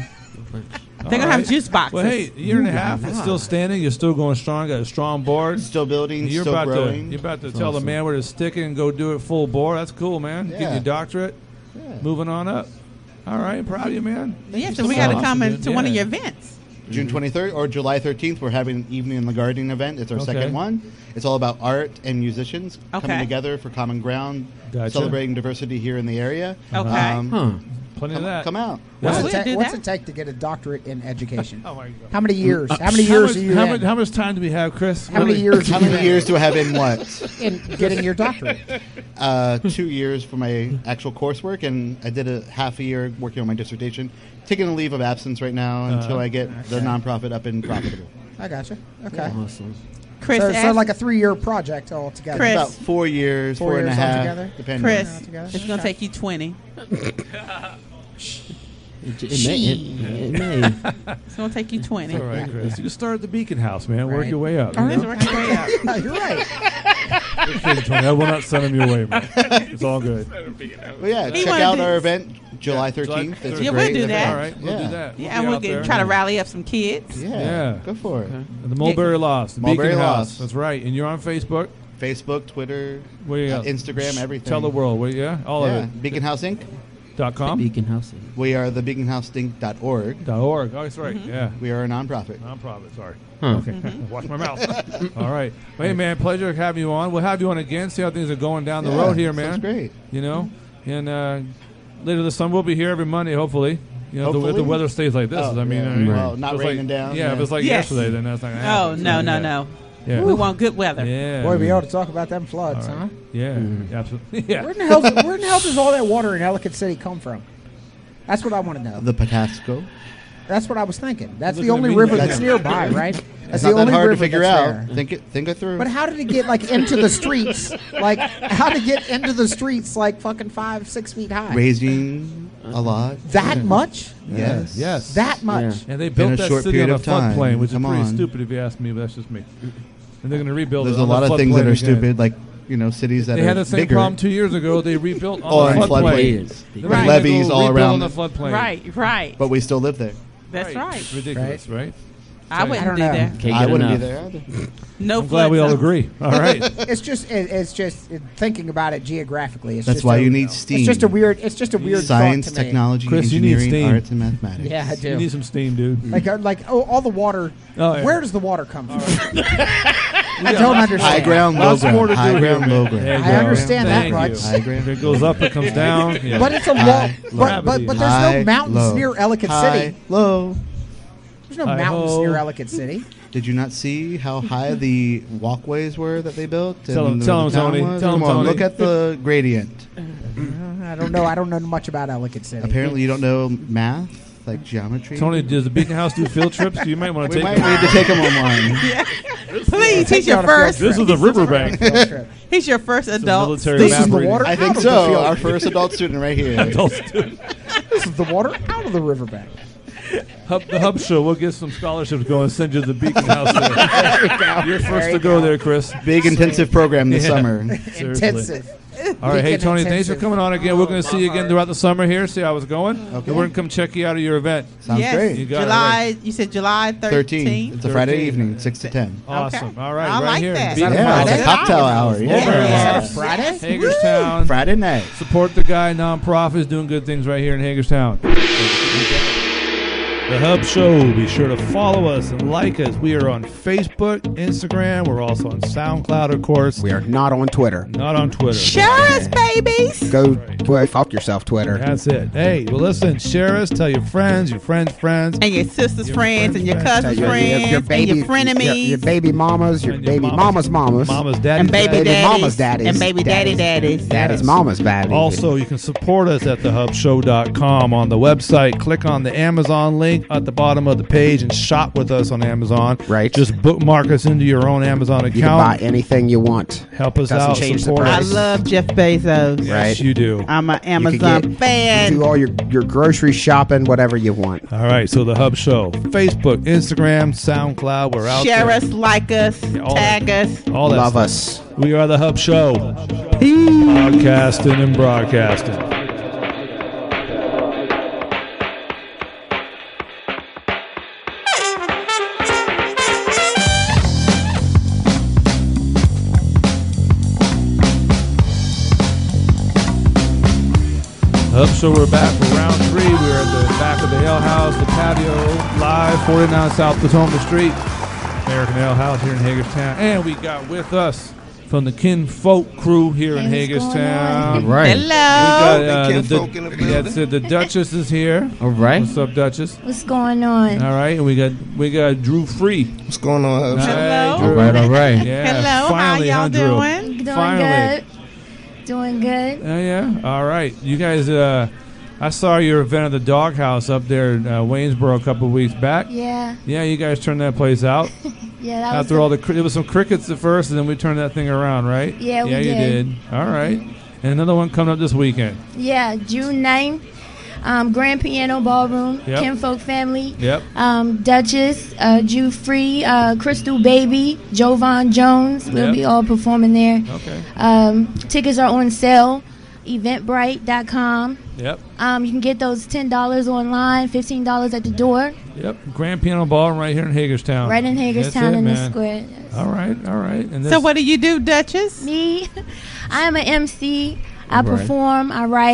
All They're going to have juice boxes. Well, hey, a year and a half, it's still standing. You're still going strong. Got a strong board. Still building. You're still about growing. You're about to tell the man where to stick it and go do it full bore. That's cool, man. Getting Yeah. your doctorate. Yeah. Moving on up. All right, proud of you, man. Yeah, so we got to Awesome, come dude. into one of Yeah. your events. June 23rd or July 13th, we're having an Evening in the Garden event. It's our Okay. second one. It's all about art and musicians Okay. coming together for common ground, Gotcha. celebrating diversity here in the area. Okay. Plenty of come, that. come out. What's, We'll it, do what's that. it take to get a doctorate in education? Oh my God. How many years? How many How years much, are you how, in? much, how much time do we have, Chris? How many years? How are you many in years do I have in what? in getting your doctorate? 2 years for my actual coursework, and I did a half a year working on my dissertation. Taking a leave of absence right now until I get the nonprofit up and profitable. I gotcha. Okay. Awesome. Chris, So, ask- like a 3-year project altogether. Chris. About 4 years, 4 four and a years half, altogether? depending. Chris, Altogether. it's going to take you 20. It may. It's going to take you 20. All right, Chris. You can start at the Beacon House, man. Work Right. your way up. All you right, know? work your way up. Yeah, you're right. Just kidding, Tony. I will not send him your way, man. It's all good. Well, yeah, He check wanna out do- our event July 13th. It's a Yeah, we'll great do event. that. All right, we'll Yeah. do that. Yeah, be we'll out there. try to rally up some kids. Yeah, Yeah. go for it. The Mulberry Lofts, the Mulberry Beacon House. Lofts. That's right. And you're on Facebook. Facebook, Twitter, Where you got? Instagram, everything. Tell the world. Yeah, all yeah. of it. Beacon House Inc. .com? Beacon House. We are the beaconhousethink.org. .org. Oh, that's right. Yeah. We are a nonprofit. Nonprofit, sorry. Huh. Okay. Watch my mouth. All right. Well, hey, man, pleasure having you on. We'll have you on again, see how things are going down the road here, man. Sounds great. You know? And later this summer, we'll be here every Monday, hopefully. You know, if the weather stays like this. Oh, I mean, yeah. Well, not raining down. Yeah, if it's like yesterday, then that's not going to happen. No. Yeah. We want good weather. Yeah. Boy, we ought to talk about them floods, huh? Yeah, absolutely. Yeah. Where in the hell does all that water in Ellicott City come from? That's what I want to know. The Patapsco. That's what I was thinking. That's Look the at only me. river that's nearby, right? It's That's not the that only hard to river figure that's out. there. Think it through. But how did it get like into the streets? Like how to get into the streets like fucking 5-6 feet high? Raising a lot. That much? Yes. Yes. That much? Yeah. And they In built a that short city on period a of time. floodplain, which Come is pretty on. stupid if you ask me, but that's just me. And they're going to rebuild There's it a on lot the of things that floodplain are again. stupid, like cities that They are had the same bigger. problem 2 years ago. They rebuilt Oh, on the on floodplain. floodplains. They're Right. gonna Levees go all rebuild around. on the floodplain. Right. But we still live there. That's right. Ridiculous, right? I wouldn't do know. that. Can't I get wouldn't enough. be there either. No I'm glad we all agree. All right. It's just thinking about it geographically. It's That's just why you need STEAM. It's just a weird. Science, thought to me. technology, Chris, you need engineering, steam. arts, and mathematics. Yeah, I do. You need some steam, dude. Like all the water. Oh, yeah. Where does the water come from? I don't understand. High ground, low Lots more to ground. do High here, ground, man. low There ground. you I go. understand that Thank much. you. High ground. If it goes up, it comes down. Yeah. But it's a High, wall. low. But there's High, no mountains low. near Ellicott High, City. low. There's no Hi, mountains ho. near Ellicott City. Did you not see how high the walkways were that they built? Tell and him, tell the him, town Tony. was? Tell him, Come on, Tony. look at the gradient. I don't know. I don't know much about Ellicott City. Apparently, you don't know math, like geometry. Tony, does the Beacon House do field trips? You might want to we take might them. need to take them on one. Please, he's your you on a field first. This is the riverbank. He's your first adult. military This is map the reading. water. I think out of so. the field. Our first adult student right here. Adult student. This is the water out of the riverbank. The Hub Show. We'll get some scholarships going and send you to the Beacon House. There. You're first to go there, Chris. Big intensive program this Yeah. summer. Seriously. Intensive. All right, hey Beacon Tony, thanks for intensive. coming on again. We're going to see you again throughout the summer here, see how it's going. Okay. And we're going to come check you out at your event. Sounds Yes, great. You got it July. You said July 13. 13th. It's a Friday 13. evening, 6 to 10. Awesome. Okay. All right, I right like here. that. Beacon Is that a House. Yeah, it's a Friday? cocktail hour. Yeah. Is that a Yeah. Friday? Hagerstown. Friday night. Support the guy, nonprofit, is doing good things right here in Hagerstown. The Hub Show. Be sure to follow us and like us. We are on Facebook, Instagram. We're also on SoundCloud, of course. We are not on Twitter. Not on Twitter. Share us, babies. Go fuck yourself, Twitter. That's it. Hey, well, listen, share us. Tell your friends, friends. And your sister's Your friends and your friends' cousin's Your friends baby, and your frenemies. your baby mamas, your And your baby mamas. mamas, Mama's daddy. and baby daddies. mama's daddies. And baby daddies. Daddy's mama's baby. Also, you can support us at thehubshow.com on the website. Click on the Amazon link at the bottom of the page and shop with us on Amazon. Right. Just bookmark us into your own Amazon you can buy account. anything you want. Help us Doesn't out. change the Support I price. us. love Jeff Bezos. Yes, Right. you do. I'm an You Amazon can fan. do all your grocery shopping, whatever you want. All right, so the Hub Show. Facebook, Instagram, SoundCloud. We're out Share there. us, like us, all tag that. us. All that Love stuff. us. We are the Hub Show. Podcasting and broadcasting. Hub Show, we're back for round 3. We're at the back of the Ale House, the patio, live, 49 South Potomac Street. American Ale House here in Hagerstown. And we got with us from the Kinfolk crew here in Hagerstown. All right. We Hello. got that's it, the Duchess is here. All right. What's up, Duchess? What's going on? All right, and we got Drew Free. What's going on? Hello. Drew. All right, all right. Yeah, Hello. finally, How y'all huh, Drew? doing? Doing Finally. good. Doing good. Yeah. All right. You guys, I saw your event at the Doghouse up there in Waynesboro a couple of weeks back. Yeah. Yeah, you guys turned that place out. Yeah, that was After all there was some crickets at first, and then we turned that thing around, right? Yeah, we you did. did. All right. And another one coming up this weekend. Yeah, June 9th. Grand Piano Ballroom, Yep. Kinfolk Family, Yep. Duchess, Jew Free, Crystal Baby, Jovan Jones. We'll Yep. be all performing there. Okay. Tickets are on sale, eventbrite.com. Yep. You can get those $10 online, $15 at the door, Yep. Grand Piano Ballroom right here in Hagerstown. right in Hagerstown That's it, in the man. square. All right. And So what do you do, Duchess? Me, I am an MC. I Right. perform, I write,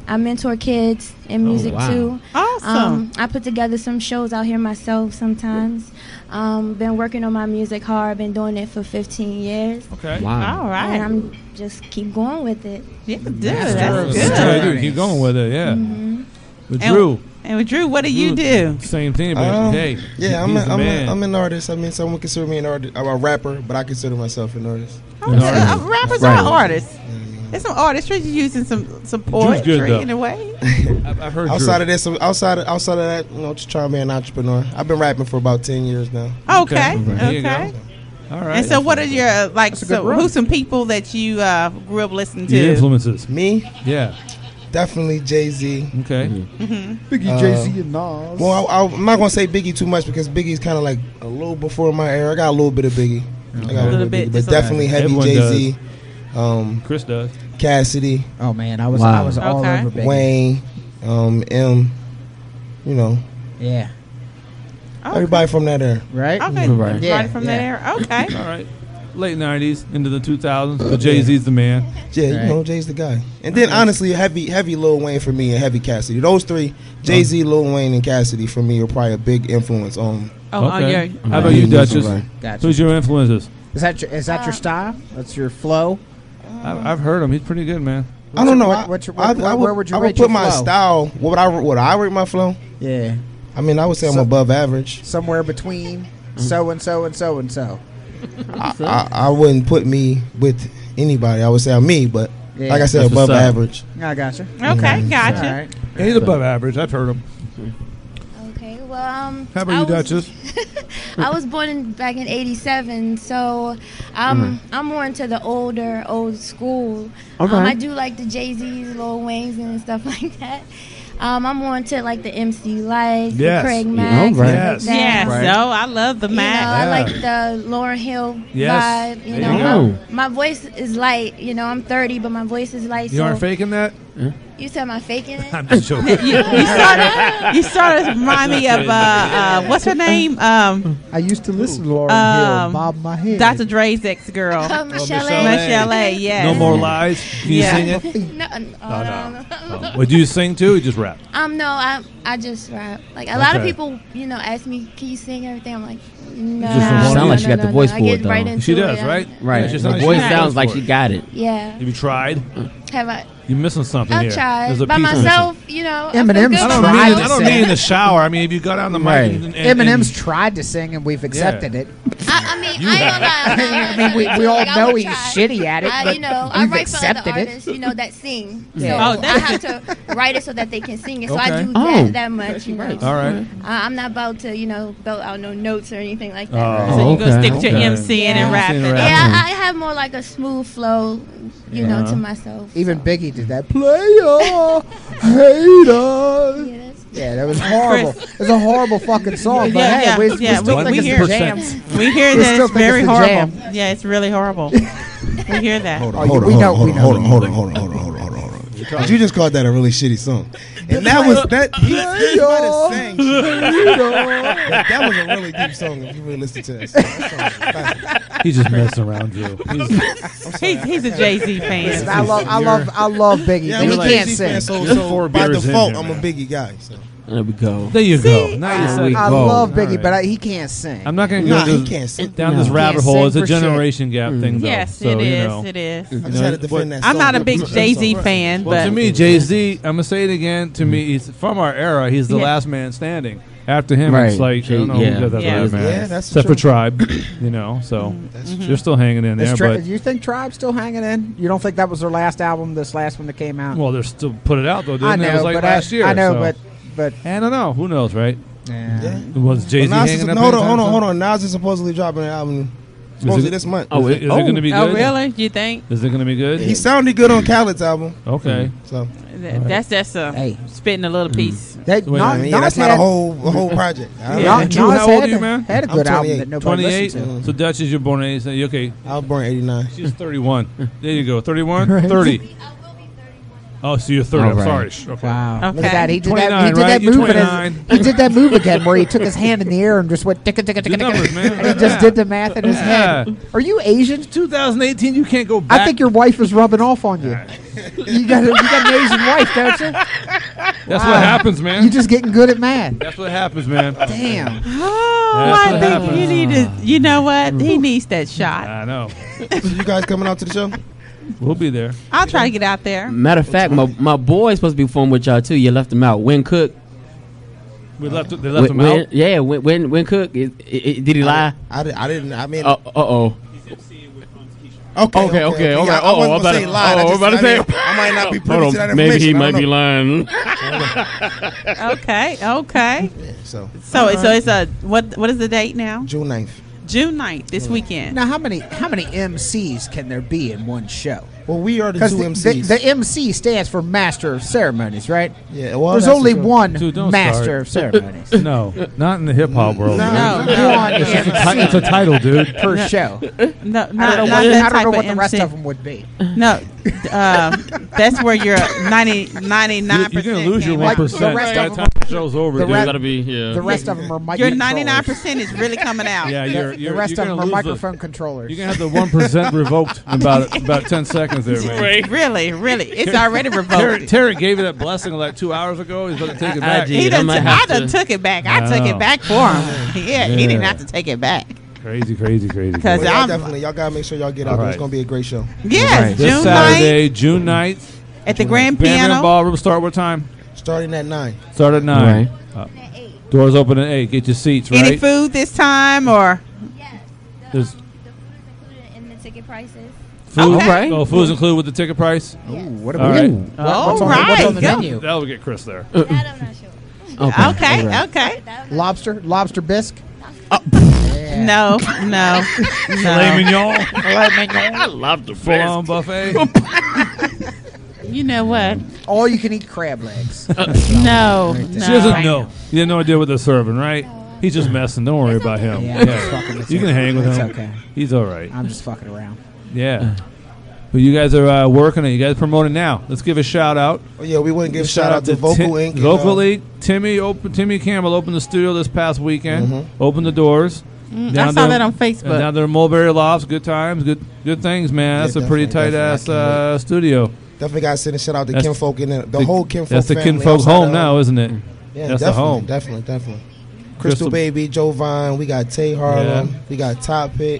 I mentor kids in music wow. too. Awesome. I put together some shows out here myself sometimes. Been working on my music hard. Been doing it for 15 years. Okay. Wow. All right. And I'm just keep going with it. Yeah, dude, That's that's good. good. Keep going with it, yeah. Mm-hmm. With Drew. And with Drew, what do you do? Same thing, but hey, yeah, he's the man. I'm an artist. I mean, someone consider me an artist. I'm a rapper, but I consider myself an artist. Rappers are artists. There's some artistry. You're using some poetry in a way. I've heard outside of this, outside of that, just trying to be an entrepreneur. I've been rapping for about 10 years now. Okay. Okay. All right. And so, what are your who's some people that you grew up listening to? Your influences. Me? Yeah. Definitely Jay-Z. Okay. Biggie, Jay-Z, and Nas. Well, I'm not gonna say Biggie too much because Biggie's kind of like a little before my era. I got a little bit of Biggie. I got a little bit, but definitely heavy Everyone Jay-Z. Chris does. Cassidy. Oh man, I was all over Biggie. Wayne, M. Yeah. Everybody from that era, right? Okay, right from that era. Okay. All right. Late 90s into the 2000s, but Jay-Z's the man. Yeah, Jay's the guy. And then honestly, heavy Lil Wayne for me and heavy Cassidy. Those three, Jay-Z, Lil Wayne, and Cassidy for me are probably a big influence on. Okay. How about you, Duchess? Gotcha. Who's your influences? Is that your style? That's your flow? I've heard him. He's pretty good, man. I don't know. Where would you I rate would put your my flow? style. Would I rate my flow? Yeah. I mean, I would say I'm above average. Somewhere between so and so and so and so. I wouldn't put me with anybody. I would say I'm me, but like I said, That's above what's up. average. I gotcha. Okay, gotcha. All right. Yeah, he's above average. I've heard him. Okay, well, How about you, Duchess? I was born back in '87, so I'm more into the old school. Okay. I do like the Jay-Z's, Lil Wayne's, and stuff like that. I'm more into like the MC Light, the Craig Mack, Yes. Yes. So I love the Mac. I like the Lauryn Hill Yes. vibe. There you go. My voice is light. I'm 30, but my voice is light. You aren't faking that? You said I'm faking it? I'm just joking. you started to remind me of what's her name? I used to listen to Lauryn Hill, bob my head. Dr. Dre's ex girl. Michelle Michelle A. Yes. No more lies. Can you sing it? No. Would you sing too or just rap? No, I just rap. Like a lot of people, ask me, can you sing everything? I'm like, no. Sound like she got the voice for I get it though. right into She does, it. right? Right. Yeah, The voice sounds like she got it. Yeah. Have you tried? Have I? You're missing something here. I've tried There's a by piece myself. missing. Eminem's tried to I don't sing. mean in the shower. I mean, if you got on the mic. Eminem's tried to sing, and we've accepted it. I mean, I I mean, we all know he's shitty at it, but I we've write for other accepted it. artists, that sing. Yeah. So I have to write it so that they can sing it. So I Okay. do that much. All right. I'm not about to, belt out no notes or anything like that. So you go stick to MCing and rapping. Yeah, I have more like a smooth flow, to myself. Even Biggie did that. Player, hater. Yeah, that was horrible. It was a horrible fucking song. But hey, we still think it's the jam. We hear We that still it's think very it's the horrible. jam. Yeah, it's really horrible. We hear that. Hold on. Did you just call that a really shitty song? And that was that. He might have sang. That was a really deep song. If you really listen to that. He's just messing around, Drew. He's a Jay-Z fan. Listen, I love Biggie, Yeah, but he I'm a can't Jay-Z sing. fan, so by beers in default, there, I'm a Biggie guy. So. There we go. There you go. Now you I go. love Biggie, All right. but he can't sing. I'm not going to Nah, go he can't sing. down this No. rabbit Can't hole. sing It's a for shit. generation gap thing, though. Yes, so, it is. you know. It is. I just had to defend that I'm song. not a big Jay-Z fan, Well, but to me, Jay-Z, I'm going to say it again, to me, he's from our era, he's the last man standing. After him, it's like, I don't know who does that Yeah. other man. Yeah, that's Except true. for Tribe, so you're still hanging in there. But you think Tribe's still hanging in? You don't think that was their last album, this last one that came out? well, they're still put it out though. Didn't I they? know, It was like but last year. I know, so. but I don't know. Who knows, right? Yeah. Was Jay-Z Well, Nas hanging is, up? hold anytime soon? on. Nas is supposedly dropping an album. Supposedly this month. Is it going to be good? Oh, really? You think? Is it going to be good? He sounded good on Khaled's album. Okay. So That's spitting a little piece. That, that's not a whole project. Drew, how old are you, man? Had a good album that nobody 28. listened to. So Duchess, you're born in 87. Okay. I was born in 89. She's 31. There you go. 31? 30. Oh, so you're 30. All I'm right. sorry. Okay. Wow. Okay. Look at that. He did 29, that. He did right? that You're move. 29. He did that move again, where he took his hand in the air and just went ticka ticka ticka Good numbers, ticka, man. and he just did the math in his head. Are you Asian? 2018. You can't go back. I think your wife is rubbing off on you. You got an Asian wife, don't you? That's what happens, man. You're just getting good at math. That's what happens, man. Damn. Oh, That's I what think happens. you need to. You know what? He needs that shot. I know. So you guys coming out to the show? We'll be there. I'll try to get out there. Matter of fact, my boy's supposed to be performing with y'all too. You left him out. Win Cook. They left him out. Yeah, Win Cook. Did he lie? I didn't. I mean. Oh. Okay. Okay. Yeah, I wasn't gonna say lie. I might not be privy to that information. Maybe he I don't might be know. lying. Okay. So it's a what is the date now? June 9th. June 9th, this weekend. Now, how many MCs can there be in one show? Well, we are the Because two MCs. the MC stands for Master of Ceremonies, right? Yeah, well, there's that's only for sure. one Dude, don't Master start. of Ceremonies. No, not in the hip hop world. No, man. one It's a title, dude. per show. No, I don't not know that what type the of rest MC. of them would be. No, that's where you're 99%. You're gonna lose your Like, 1% the rest by of the them- time the show's over, the dude. rest- Gotta be. Yeah. The rest of them are Your microphone 99% is really coming out. Yeah, The rest of them are microphone controllers. You can have the 1% revoked in about 10 seconds there, man. Really, it's already revoked. Terry gave you that blessing like 2 hours ago. He's going to take it I back. did. He done I might I have done to- took it back. I took it back for him. Yeah, he didn't have to take it back. Crazy. Because Well, I'm definitely, y'all gotta make sure y'all get out All there. right. It's gonna be a great show. yes, This June 9th Saturday, June 9th, at the Grand Bam Piano. Ballroom. Start what time? Starting at 9. Start at 9. Doors open at 8. Get your seats, right? Any food this time or? There's in the ticket prices. food. Okay. Oh, food's included with the ticket price? What All right. what's on the Go. menu? That will get Chris there. That I'm not sure. Okay. Lobster bisque? No. Filet mignon. I love the Full-on buffet. You know what? All you can eat crab legs. No. She doesn't know. You have no idea what they're serving, right? He's just messing. Don't worry about him. Yeah, I'm just fucking with You can him. hang with It's him. okay. He's all right. I'm just fucking around. Yeah. But you guys are working and you guys promoting now. Let's give a shout out. Oh, yeah, we want to give a shout out to Vocal Inc. Vocal Inc. Timmy Campbell opened the studio this past weekend. Opened the doors. I saw that on Facebook. And down there in Mulberry Lofts. Good times. Good things, man. Yeah, That's a pretty definitely, tight ass studio. Definitely got to send a shout out to That's Kinfolk and the whole Kinfolk That's the family. Kinfolk outside home of- now, isn't it? Yeah, That's definitely, the home. Definitely. Crystal Baby, Joe Vine, we got Tay Harlem, we got Top Pick.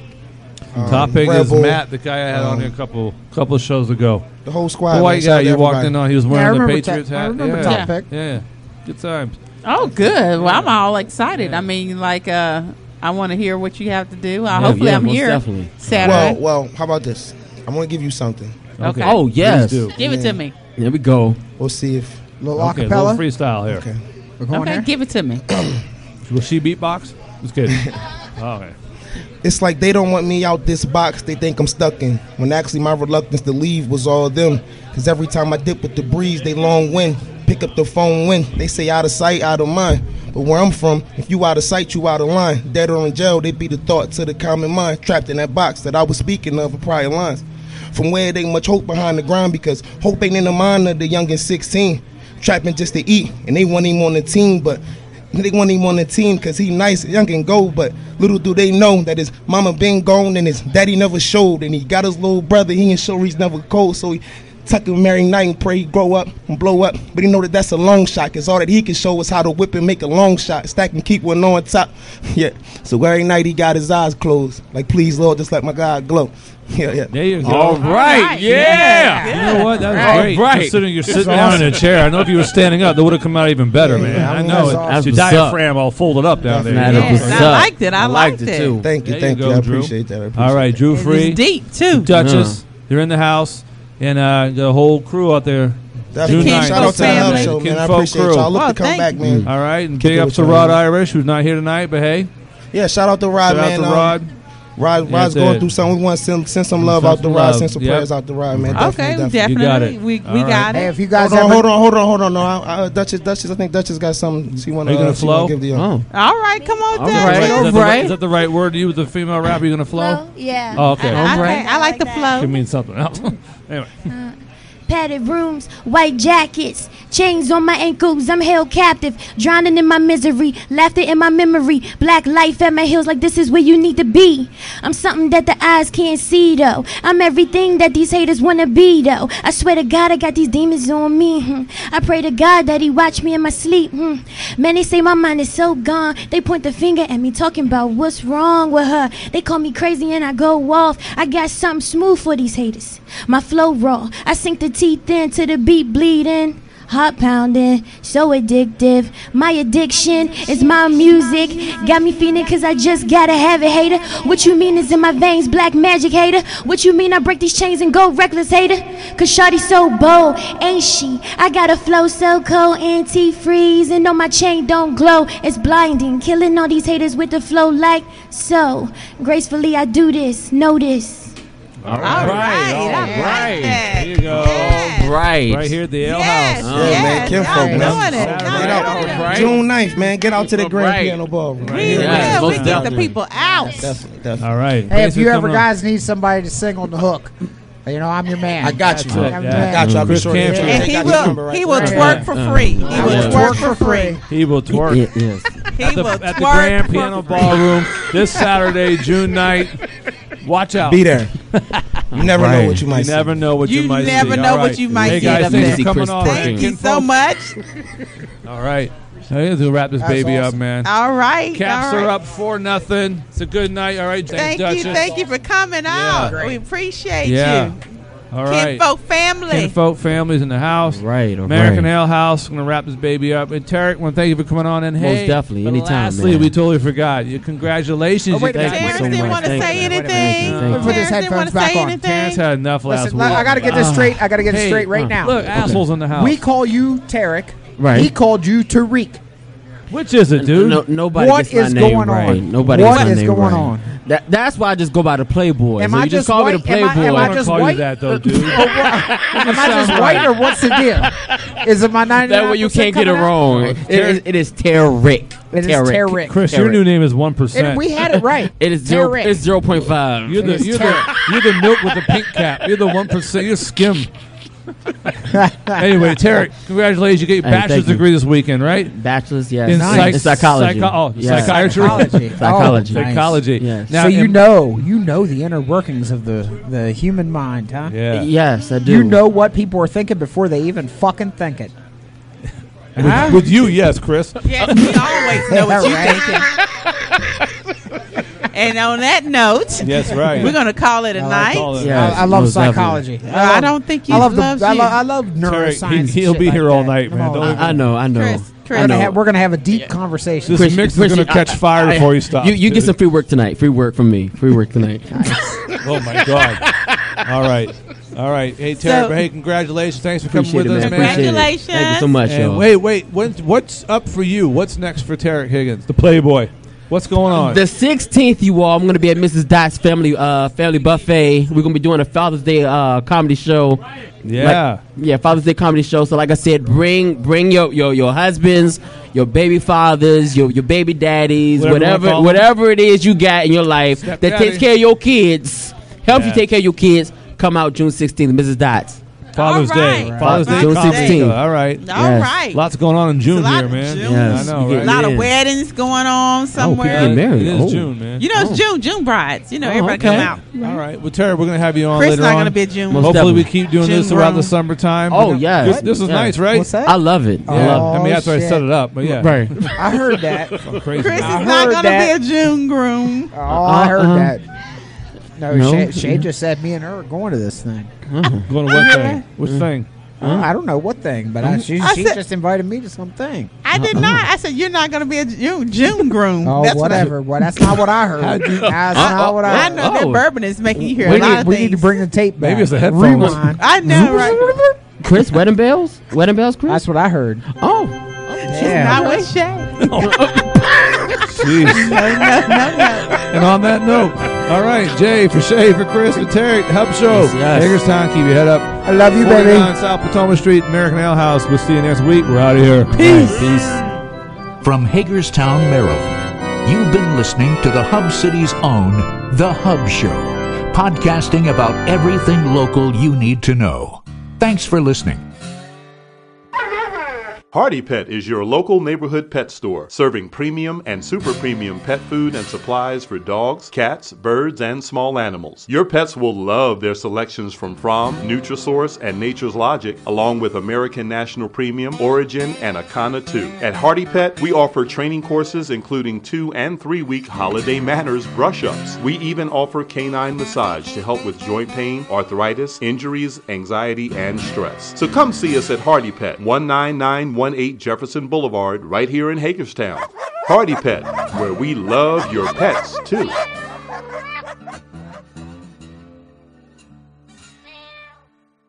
Top pick is Rebel, Matt, the guy I had on here a couple of shows ago. The whole squad. The white man, guy shout out you to walked everybody. in on, he was Yeah, I wearing the remember Patriots I hat. remember yeah. Top Pick. Yeah. Good times. Oh, good. Well, I'm all excited. I mean, like, I want to hear what you have to do. Hopefully, I'm most here definitely. Saturday. Well, how about this? I'm going to give you something. Okay. Oh yes. Please do. Give it to me. There we go. We'll see if. Little Okay, acapella. little freestyle here. Okay. We're going Okay, there. give it to me. Will she beatbox? Just kidding. Okay. It's like they don't want me out this box they think I'm stuck in. When actually my reluctance to leave was all them. Cause every time I dip with the breeze, they long win. Pick up the phone when they say out of sight, out of mind. But where I'm from, if you out of sight, you out of line. Dead or in jail, they be the thought to the common mind. Trapped in that box that I was speaking of in prior lines. From where it ain't much hope behind the grind, because hope ain't in the mind of the young and 16. Trapping just to eat, and they want him on the team, but they want him on the team because he nice, young and gold, but little do they know that his mama been gone and his daddy never showed, and he got his little brother, he ain't sure he's never cold, so he tuck him every night and pray he grow up and blow up, but he know that that's a long shot, because all that he can show is how to whip and make a long shot, stack and keep one on top, yeah, so every night he got his eyes closed, like please Lord, just let my God glow. Yeah. There you go. All right. Yeah. You know what? That was great. Right. Considering you're sitting down in a chair. I know if you were standing up, that would have come out even better, man. Yeah, I know it. that's Your awesome. diaphragm all folded up down there. That You know? was Yes, I liked it. I liked liked it too. Thank you, There you go, I Drew. appreciate that. All right, Drew Free, It's deep, too. Duchess, you're in the house, and the whole crew out there. Definitely. June 9th. Shout out to the family. Hub Show, man. I Kinfolk appreciate crew. y'all. Look Well, to come thank back, man. All right, and Kick big it up with to y'all, Rod man. Irish, who's not here tonight, but hey, Yeah, shout out to Rod, shout man. out to Rod. Rod's That's going it. through something. We want to send some Send love out to some Rod, love. send some Yep. prayers out to Rod, man. Okay, Definitely. You got it. We All right. got Hey, it. if you guys Hold ever, on. No, Duchess. I think Duchess got something she want Are you gonna to flow? give to you. Oh. All right, come on, All Dad. right. All Is right. that the right word to use with the female rapper? You gonna flow? Flow? Yeah. Oh, okay. Okay, I like the flow. Could mean something else. Anyway, padded rooms, white jackets, chains on my ankles. I'm held captive, drowning in my misery, laughter in my memory, black life at my heels like this is where you need to be. I'm something that the eyes can't see though. I'm everything that these haters wanna be though. I swear to God I got these demons on me. I pray to God that he watch me in my sleep. Man, they say my mind is so gone. They point the finger at me talking about what's wrong with her. They call me crazy and I go off. I got something smooth for these haters. My flow raw. I sink the teeth into the beat bleeding. Heart pounding, so addictive. My addiction is my music. Got me feeling cause I just gotta have it, hater. What you mean is in my veins, black magic, hater. What you mean I break these chains and go reckless, hater? Cause shawty so bold, ain't she? I got a flow so cold, anti-freeze. And no, my chain don't glow, it's blinding. Killing all these haters with the flow like so. Gracefully I do this, know this. All right. There you go. All right. Right here at the Ale House. Man, Kinfolk, man. Get out. June 9th, man. Get out to the Grand Piano Ballroom. We will. We get the people out. Definitely. All right. Hey, if you ever guys need somebody to sing on the hook, you know, I'm your man. I got you. I got you. I'll be sure. And he will twerk for free. He will twerk for free. He will twerk. Yes. At the Grand Piano Ballroom this Saturday, June 9th. Watch out. Be there. You never know what you might see. You never know what you might see. You never know what you might see. Hey guys, thanks for coming on. Thank you so much. All right. We'll wrap this baby up, man. All right. Caps are up 4-0. It's a good night. All right. Thank you. Thank you for coming out. We appreciate you. All right. Kinfolk family. Kinfolk family's in the house. Right. American Ale House. I'm going to wrap this baby up. And Tarek, I want to thank you for coming on. And most definitely. Anytime, lastly, man. we totally forgot. Congratulations. Oh, wait, Terrence didn't want to say anything. Put his headphones back on. Terrence had enough last week. I got to get this straight. I got to get it straight right now. Look, assholes in the house. We call you Tarek. Right. He called you Tariq. Which is it, dude? Nobody what gets my is name going right. on? Nobody what gets my is name going right. on? That's why I just go by the Playboy. Am so I you just call white? me the Playboy. Am I just call white? You that though, dude. Am I just white or what's the deal? Is it my 99%? That way you can't get it wrong. It is Tarek. It is Tarek. Chris, your new name is 1%. And we had it right. It is zero. It's 0.5. You're the milk with the pink cap. You're the 1%. You're skim. Anyway, Tarek, congratulations. You get your bachelor's degree this weekend, right? Bachelor's, yes. In psychology. Psychiatry? Psychology. Psychology. Yes. Now, so you know the inner workings of the human mind, huh? Yeah. Yes, I do. You know what people are thinking before they even fucking think it. With you, yes, Chris. Yes, we always know what you're thinking. And on that note, yes, right. We're going to call it a night. I love psychology. I don't think you love you. I love neuroscience. He'll be here all night, man. I know. Chris, we're going to have a deep conversation. This mix is going to catch fire before you stop. You get some free work tonight. Free work from me. Free work tonight. Oh, my God. All right. Hey, Tarek, hey, congratulations. Thanks for coming with us, man. Congratulations. Thank you so much, and wait. What's up for you? What's next for Tarek Higgins, the Playboy? What's going on? The 16th, you all, I'm going to be at Mrs. Dot's family buffet. We're going to be doing a Father's Day comedy show. Yeah. Father's Day comedy show. So like I said, bring your husbands, your baby fathers, your baby daddies, whatever it is you got in your life that takes care of your kids, helps you take care of your kids. Come out June 16th, Mrs. Dot's. Father's Day. Father's Day, June 16th. All right. All right. Lots going on in June here, man. Yes. I know, right? A lot of weddings going on somewhere. People get married. It is June, man. You know, it's June brides. You know, everybody come out. All right. Well, Terry, we're going to have you on Chris later not on. going to be a June. Hopefully we keep doing this throughout the summertime. Oh, yeah. This is nice, right? What's that? I love it. I mean, that's why I set it up, but yeah. Right. I heard that. Crazy. Chris is not going to be a June groom. Oh, I heard that. No, Shay just said me and her are going to this thing. Going to what thing? Which thing? I don't know what thing, but she just invited me to something. I did not. I said, you're not going to be a June groom. Oh, that's whatever. Well, that's not what I heard. That's not what I heard. I know that bourbon is making you hear a lot of things. We need to bring the tape back. Maybe it's the headphones. Rewind. I know, right? Chris, wedding bells? Wedding bells, Chris? That's what I heard. Oh. Yeah. Not with Shay. Jeez. No. And on that note, all right, Jay, for Shay, for Chris, for Terry, the Hub Show. Yes. Hagerstown, keep your head up. I love you, baby. 49 South Potomac Street, American Ale House. We'll see you next week. We're out of here. Peace. Right, peace. From Hagerstown, Maryland, you've been listening to the Hub City's own The Hub Show, podcasting about everything local you need to know. Thanks for listening. Hardy Pet is your local neighborhood pet store, serving premium and super premium pet food and supplies for dogs, cats, birds, and small animals. Your pets will love their selections from Fromm, Nutrisource, and Nature's Logic, along with American National Premium, Origin, and Akana 2. At Hardy Pet, we offer training courses including 2- and 3-week holiday manners brush-ups. We even offer canine massage to help with joint pain, arthritis, injuries, anxiety, and stress. So come see us at Hardy Pet, 19918 Jefferson Boulevard, right here in Hagerstown. Hardy Pet, where we love your pets too.